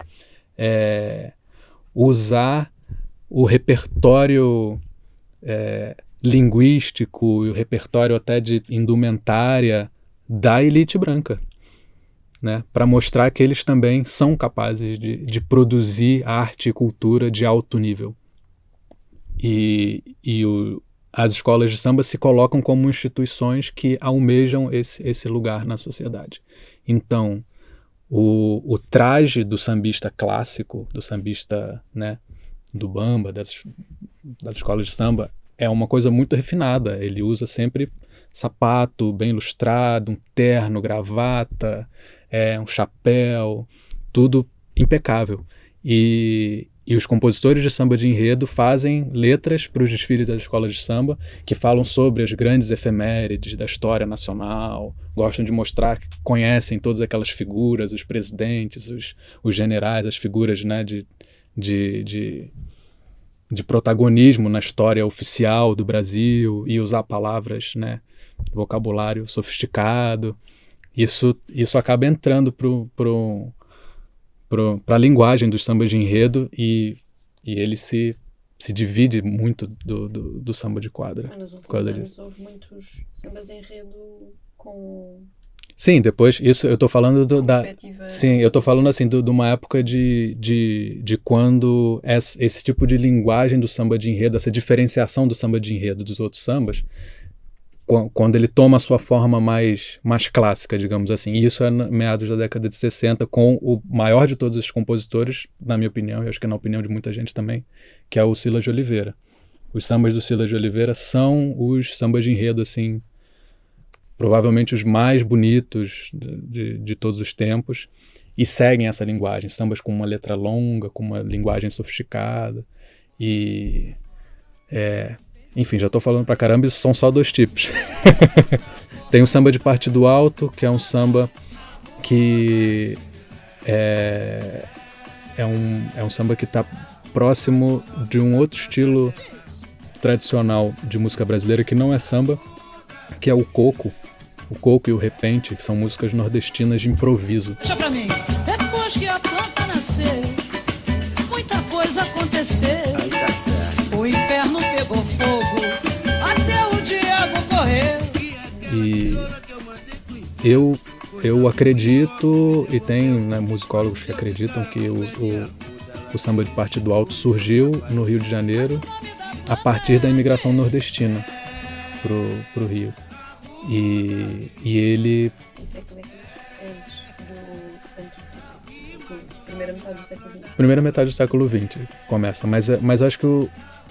usar o repertório linguístico e o repertório até de indumentária da elite branca, né, para mostrar que eles também são capazes de produzir arte e cultura de alto nível. As escolas de samba se colocam como instituições que almejam esse lugar na sociedade. Então, o traje do sambista clássico, do sambista, né, do bamba, das escolas de samba, é uma coisa muito refinada. Ele usa sempre sapato bem lustrado, um terno, gravata, um chapéu, tudo impecável. E os compositores de samba de enredo fazem letras para os desfiles das escolas de samba que falam sobre as grandes efemérides da história nacional, gostam de mostrar que conhecem todas aquelas figuras, os presidentes, os generais, as figuras, né, de protagonismo na história oficial do Brasil, e usar palavras, né, vocabulário sofisticado. Isso acaba entrando para a linguagem dos sambas de enredo e ele se divide muito do samba de quadra. Nos últimos anos houve muitos sambas de enredo com... Sim, depois, isso eu tô falando Sim, eu tô falando assim, de uma época de quando esse tipo de linguagem do samba de enredo, essa diferenciação do samba de enredo dos outros sambas, quando ele toma a sua forma mais clássica, digamos assim. E isso é meados da década de 60, com o maior de todos os compositores, na minha opinião, e acho que na opinião de muita gente também, que é o Silas de Oliveira. Os sambas do Silas de Oliveira são os sambas de enredo, assim, provavelmente os mais bonitos de todos os tempos, e seguem essa linguagem, sambas com uma letra longa, com uma linguagem sofisticada, e enfim, já estou falando pra caramba, isso são só 2 tipos. Tem o samba de partido alto, que é um samba que é um samba que está próximo de um outro estilo tradicional de música brasileira, que não é samba, que é o coco e o repente, que são músicas nordestinas de improviso. Deixa pra mim, depois que a planta nascer, muita coisa aconteceu. Aí tá certo. O inferno pegou fogo, até o diabo correu. E eu acredito, e tem, né, musicólogos que acreditam que o samba de partido alto surgiu no Rio de Janeiro a partir da imigração nordestina pro Rio. E ele... Primeira metade do século XX começa, mas acho que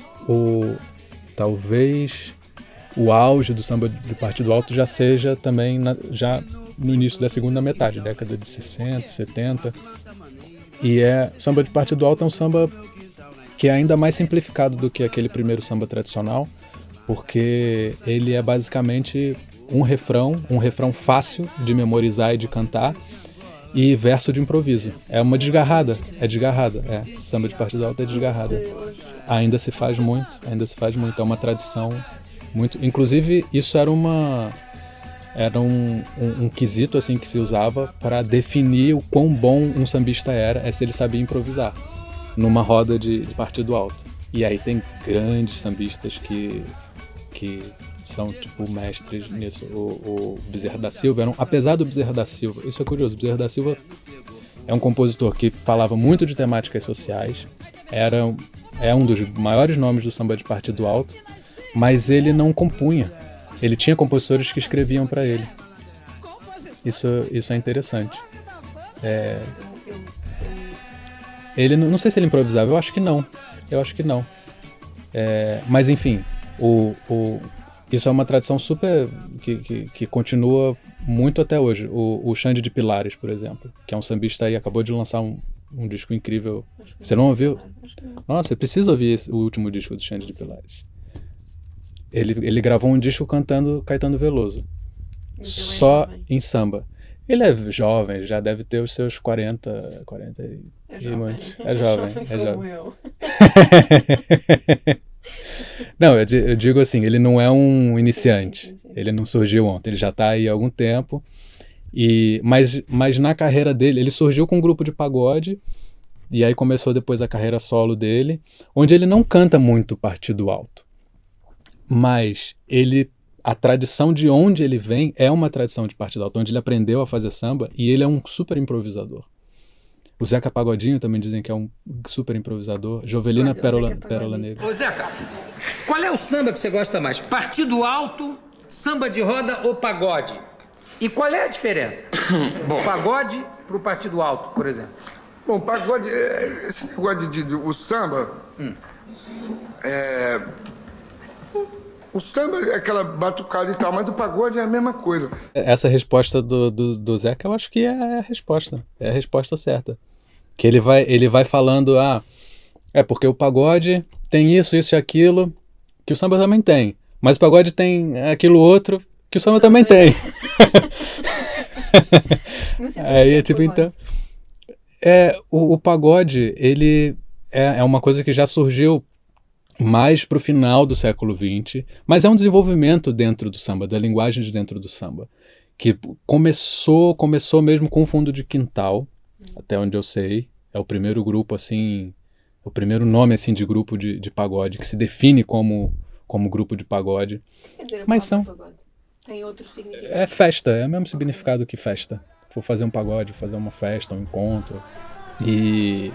talvez o auge do samba de partido alto já seja também já no início da segunda metade, década de 60, 70. E samba de partido alto é um samba que é ainda mais simplificado do que aquele primeiro samba tradicional, porque ele é basicamente um refrão fácil de memorizar e de cantar, e verso de improviso. É uma desgarrada, samba de partido alto é desgarrada. Ainda se faz muito, é uma tradição muito... Inclusive, isso era um quesito assim que se usava para definir o quão bom um sambista era, se ele sabia improvisar numa roda de partido alto. E aí tem grandes sambistas que são tipo mestres nisso. O Bezerra da Silva, apesar do Bezerra da Silva, isso é curioso, o Bezerra da Silva é um compositor que falava muito de temáticas sociais, é um dos maiores nomes do samba de partido alto, mas ele não compunha. Ele tinha compositores que escreviam para ele. Isso é interessante. Ele não sei se ele improvisava, eu acho que não. Mas enfim, isso é uma tradição super que continua muito até hoje. O Xande de Pilares, por exemplo, que é um sambista aí, acabou de lançar um disco incrível. Você não ouviu? Nossa, você precisa ouvir o último disco do Xande de Pilares. Ele gravou um disco cantando Caetano Veloso. Então só em samba. Ele é jovem, já deve ter os seus 40 e muitos. É jovem. Como eu. Não, eu digo assim, ele não é um iniciante. Sim. Ele não surgiu ontem, ele já está aí há algum tempo. Mas na carreira dele, ele surgiu com um grupo de pagode, e aí começou depois a carreira solo dele, onde ele não canta muito partido alto. Mas a tradição de onde ele vem é uma tradição de partido alto, onde ele aprendeu a fazer samba, e ele é um super improvisador. O Zeca Pagodinho também dizem que é um super improvisador. Jovelina Pérola Negra. Ô Zeca, qual é o samba que você gosta mais? Partido alto, samba de roda ou pagode? E qual é a diferença? Bom, pagode pro partido alto, por exemplo. Bom, pagode, esse negócio o samba... O samba é aquela batucada e tal, mas o pagode é a mesma coisa. Essa resposta do Zeca, eu acho que é a resposta. É a resposta certa. Que ele vai falando, porque o pagode tem isso e aquilo, que o samba também tem. Mas o pagode tem aquilo outro, que o samba também tem. Aí é tipo, então... O pagode, ele é uma coisa que já surgiu mais para o final do século XX, mas é um desenvolvimento dentro do samba, da linguagem de dentro do samba, que começou mesmo com o Fundo de Quintal, até onde eu sei, é o primeiro grupo assim, o primeiro nome assim de grupo de pagode, que se define como grupo de pagode. Quer dizer, mas são pagode? Tem outro significado? É festa, é o mesmo significado que festa. Vou fazer um pagode, fazer uma festa, um encontro. E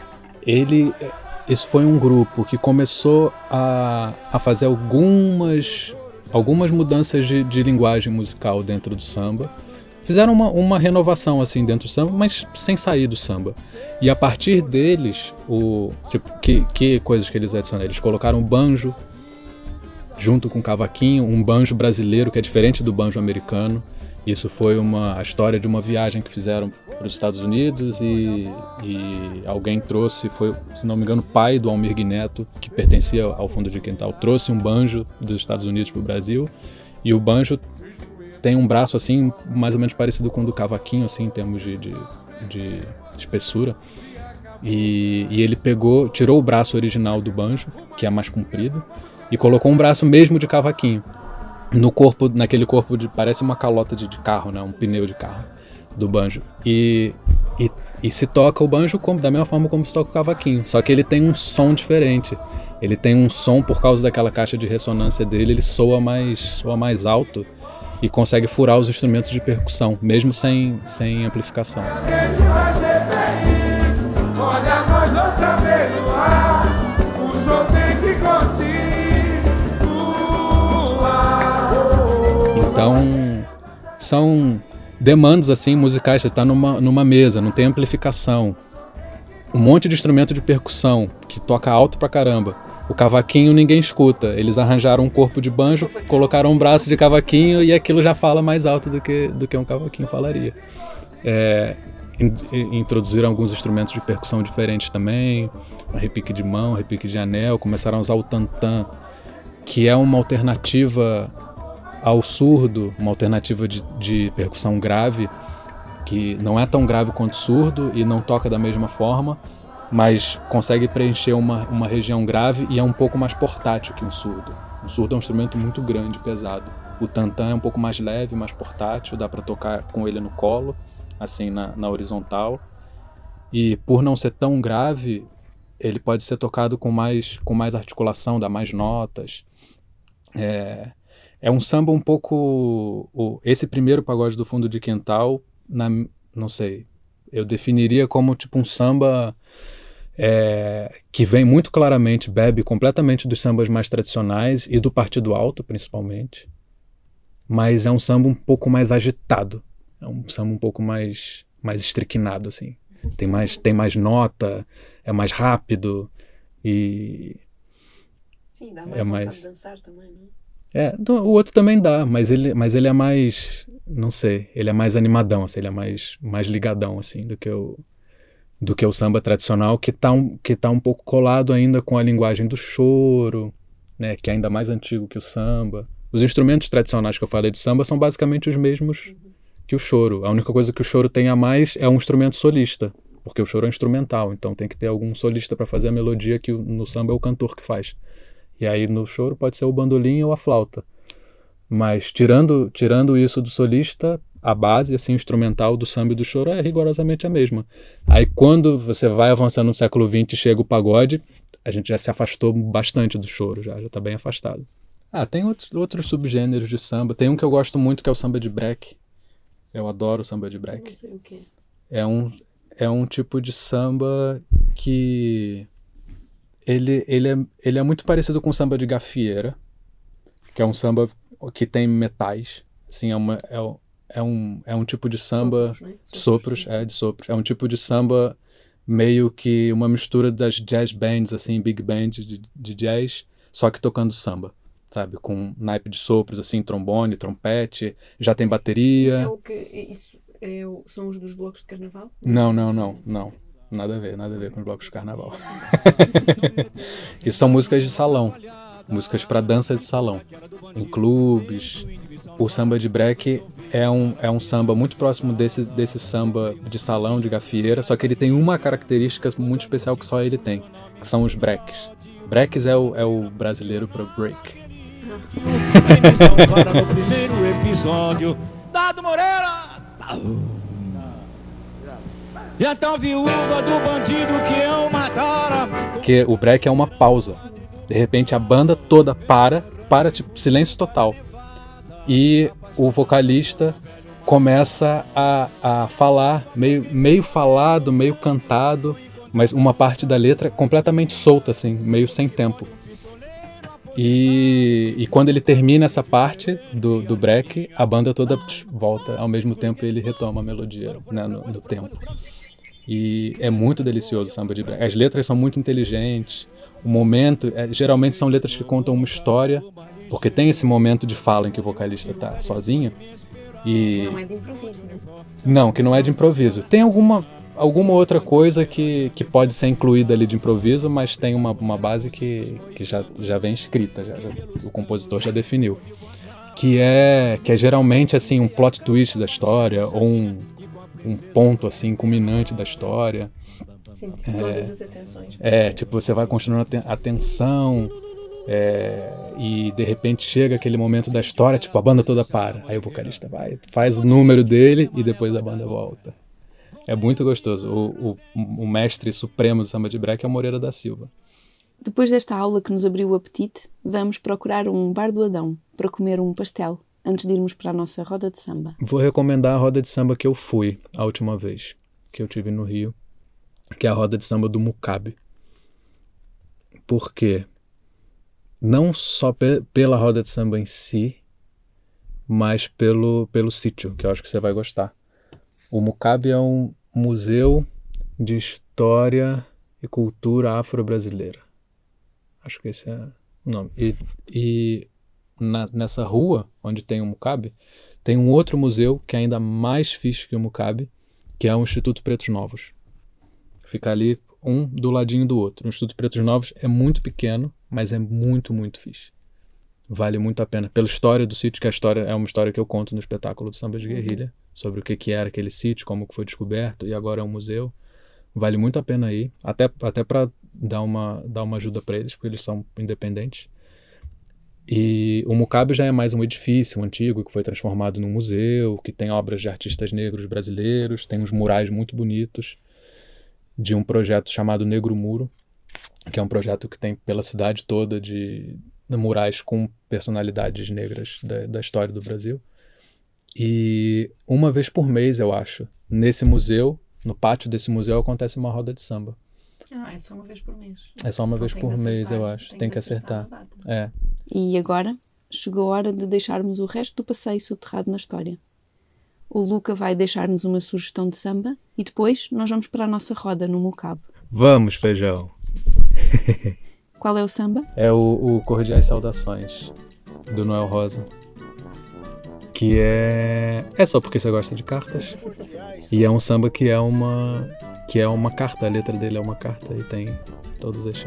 isso foi um grupo que começou a fazer algumas mudanças de linguagem musical dentro do samba. Fizeram uma renovação assim dentro do samba, mas sem sair do samba. E a partir deles, que coisas que eles adicionaram? Eles colocaram o banjo junto com o cavaquinho, um banjo brasileiro que é diferente do banjo americano. Isso foi a história de uma viagem que fizeram para os Estados Unidos e alguém trouxe, foi, se não me engano, o pai do Almir Neto, que pertencia ao Fundo de Quintal, trouxe um banjo dos Estados Unidos para o Brasil, e o banjo tem um braço assim, mais ou menos parecido com o do cavaquinho, assim, em termos de espessura, e ele tirou o braço original do banjo, que é mais comprido, e colocou um braço mesmo de cavaquinho. Naquele corpo parece uma calota de carro, né? Um pneu de carro do banjo. E se toca o banjo da mesma forma como se toca o cavaquinho. Só que ele tem um som diferente. Ele tem um som, por causa daquela caixa de ressonância dele, ele soa mais alto e consegue furar os instrumentos de percussão, mesmo sem amplificação. Olha nós outra vez no ar, o som tem que continuar. Então, são demandas assim musicais. Você está numa mesa, não tem amplificação, um monte de instrumento de percussão que toca alto pra caramba. O cavaquinho ninguém escuta. Eles arranjaram um corpo de banjo, colocaram um braço de cavaquinho e aquilo já fala mais alto do que um cavaquinho falaria. Introduziram alguns instrumentos de percussão diferentes também, repique de mão, repique de anel, começaram a usar o tantã, que é uma alternativa ao surdo, uma alternativa de percussão grave, que não é tão grave quanto surdo e não toca da mesma forma, mas consegue preencher uma região grave e é um pouco mais portátil que um surdo. O surdo é um instrumento muito grande, pesado. O tantã é um pouco mais leve, mais portátil, dá para tocar com ele no colo, assim na horizontal. E por não ser tão grave, ele pode ser tocado com mais articulação, dá mais notas. É um samba um pouco... Esse primeiro Pagode do Fundo de Quintal, não sei, eu definiria como tipo um samba que vem muito claramente, bebe completamente dos sambas mais tradicionais e do Partido Alto, principalmente. Mas é um samba um pouco mais agitado. É um samba um pouco mais estriquinado, assim. Tem mais nota, é mais rápido e... Sim, dá mais vontade de dançar também, não é? O outro também dá, mas ele é mais, não sei, ele é mais animadão, assim, ele é mais ligadão, assim, do que o samba tradicional, que tá um pouco colado ainda com a linguagem do choro, né, que é ainda mais antigo que o samba. Os instrumentos tradicionais que eu falei do samba são basicamente os mesmos que o choro. A única coisa que o choro tem a mais é um instrumento solista, porque o choro é instrumental, então tem que ter algum solista para fazer a melodia que no samba é o cantor que faz. E aí no choro pode ser o bandolim ou a flauta. Mas tirando isso do solista, a base assim, instrumental do samba e do choro é rigorosamente a mesma. Aí quando você vai avançando no século XX e chega o pagode, a gente já se afastou bastante do choro, já está bem afastado. Tem outros subgêneros de samba. Tem um que eu gosto muito, que é o samba de break. Eu adoro o samba de break. Não sei o quê. É um tipo de samba que... Ele é muito parecido com o samba de gafieira, que é um samba que tem metais. Assim, é um tipo de samba... Sopros, né? De sopros. É um tipo de samba meio que uma mistura das jazz bands, assim, big bands de jazz, só que tocando samba, sabe? Com naipe de sopros, assim, trombone, trompete, já tem bateria. São os dos blocos de carnaval? Não. Nada a ver com os blocos de carnaval. Isso são músicas de salão, músicas para dança de salão, em clubes. O samba de break é um samba muito próximo desse samba de salão, de gafieira, só que ele tem uma característica muito especial que só ele tem, que são os breaks. Breaks é o brasileiro para break. No primeiro episódio, Dado Moreira! E então viúva do bandido que eu matara. Que o break é uma pausa. De repente a banda toda para tipo, silêncio total. E o vocalista começa a falar, meio falado, meio cantado, mas uma parte da letra completamente solta, assim, meio sem tempo. E quando ele termina essa parte do break, a banda toda volta ao mesmo tempo e ele retoma a melodia, né, no tempo. E é muito delicioso o samba de break. As letras são muito inteligentes. O momento, geralmente são letras que contam uma história, porque tem esse momento de fala em que o vocalista tá sozinho. E... Não é de improviso, né? Não, que não é de improviso. Tem alguma outra coisa que pode ser incluída ali de improviso, mas tem uma base que já vem escrita, o compositor já definiu. Que é geralmente assim, um plot twist da história, ou um ponto assim, culminante da história. Sim, todas as atenções. Tipo, você vai continuando a tensão, e de repente chega aquele momento da história, tipo, a banda toda para. Aí o vocalista vai, faz o número dele e depois a banda volta. É muito gostoso. O mestre supremo do samba de break é o Moreira da Silva. Depois desta aula que nos abriu o apetite, vamos procurar um bar do Adão para comer um pastel, antes de irmos para a nossa roda de samba. Vou recomendar a roda de samba que eu fui a última vez que eu tive no Rio, que é a roda de samba do Mucabe. Por quê? Não só pela roda de samba em si, mas pelo sítio, que eu acho que você vai gostar. O Mucabe é um museu de história e cultura afro-brasileira. Acho que esse é o nome. E nessa rua, onde tem o Mucabe, tem um outro museu que é ainda mais fixe que o Mucabe, que é o Instituto Pretos Novos. Fica ali um do ladinho do outro. O Instituto Pretos Novos é muito pequeno, mas é muito, muito fixe. Vale muito a pena. Pela história do sítio, que a história é uma história que eu conto no espetáculo do Samba de Guerrilha, sobre o que era aquele sítio, como que foi descoberto, e agora é um museu. Vale muito a pena ir, até para dar uma ajuda para eles, porque eles são independentes. E o Mucabe já é mais um edifício antigo, que foi transformado num museu, que tem obras de artistas negros brasileiros, tem uns murais muito bonitos, de um projeto chamado Negro Muro, que é um projeto que tem pela cidade toda murais com personalidades negras da história do Brasil. E uma vez por mês, eu acho, nesse museu, no pátio desse museu, acontece uma roda de samba. É só uma vez por mês. É só uma vez por mês, eu acho. Tem que acertar. E agora chegou a hora de deixarmos o resto do passeio soterrado na história. O Luca vai deixar-nos uma sugestão de samba e depois nós vamos para a nossa roda no Mocabo. Vamos, Feijão! Qual é o samba? É o Cordiais Saudações, do Noel Rosa. Que é só porque você gosta de cartas. E é um samba que é uma carta, a letra dele é uma carta e tem todos as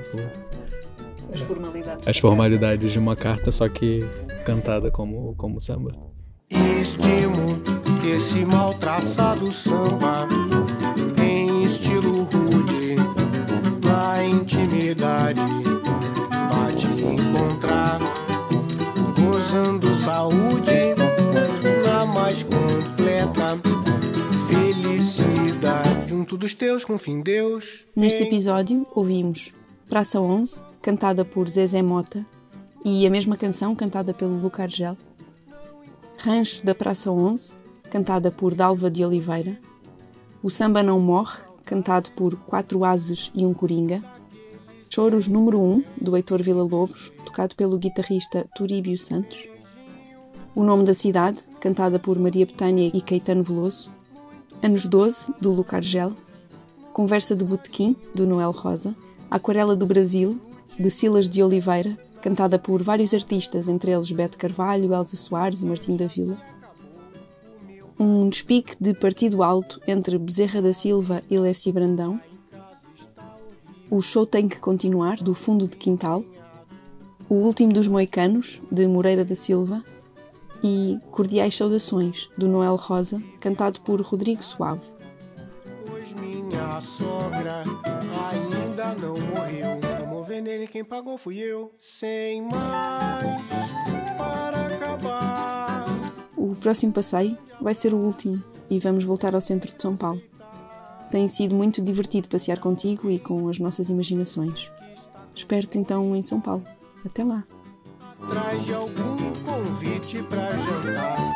as formalidades de uma carta, só que cantada como samba. Estimo esse mal traçado samba em estilo rude, na intimidade pra te encontrar, gozando saúde na mais completa felicidade, junto dos teus com fim Deus. Neste episódio ouvimos Praça 11, cantada por Zezé Mota, e a mesma canção cantada pelo Luca Argel. Rancho da Praça 11, cantada por Dalva de Oliveira. O Samba Não Morre, cantado por 4 Ases e um Coringa. Choros número 1, do Heitor Villa-Lobos, tocado pelo guitarrista Turíbio Santos. O Nome da Cidade, cantada por Maria Bethânia e Caetano Veloso. Anos 12, do Luca Argel. Conversa de Botequim, do Noel Rosa. Aquarela do Brasil, de Silas de Oliveira, cantada por vários artistas, entre eles Beto Carvalho, Elza Soares e Martim da Vila. Um despique de partido alto entre Bezerra da Silva e Lécio Brandão. O Show Tem Que Continuar, do Fundo de Quintal. O Último dos Moicanos, de Moreira da Silva. E Cordiais Saudações, do Noel Rosa, cantado por Rodrigo Suave. Pois minha sogra ainda não morreu, tomou veneno e quem pagou fui eu, sem mais para acabar. O próximo passeio vai ser o último e vamos voltar ao centro de São Paulo. Tem sido muito divertido passear contigo e com as nossas imaginações. Espero-te então em São Paulo. Até lá. Traz algum convite para jantar.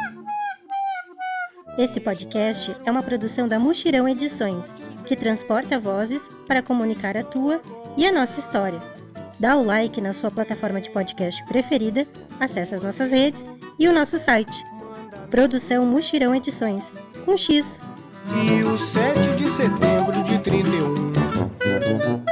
Esse podcast é uma produção da Muxirão Edições, que transporta vozes para comunicar a tua e a nossa história. Dá o like na sua plataforma de podcast preferida, acessa as nossas redes e o nosso site. Produção Muxirão Edições, com X. E o 7 de setembro de 31.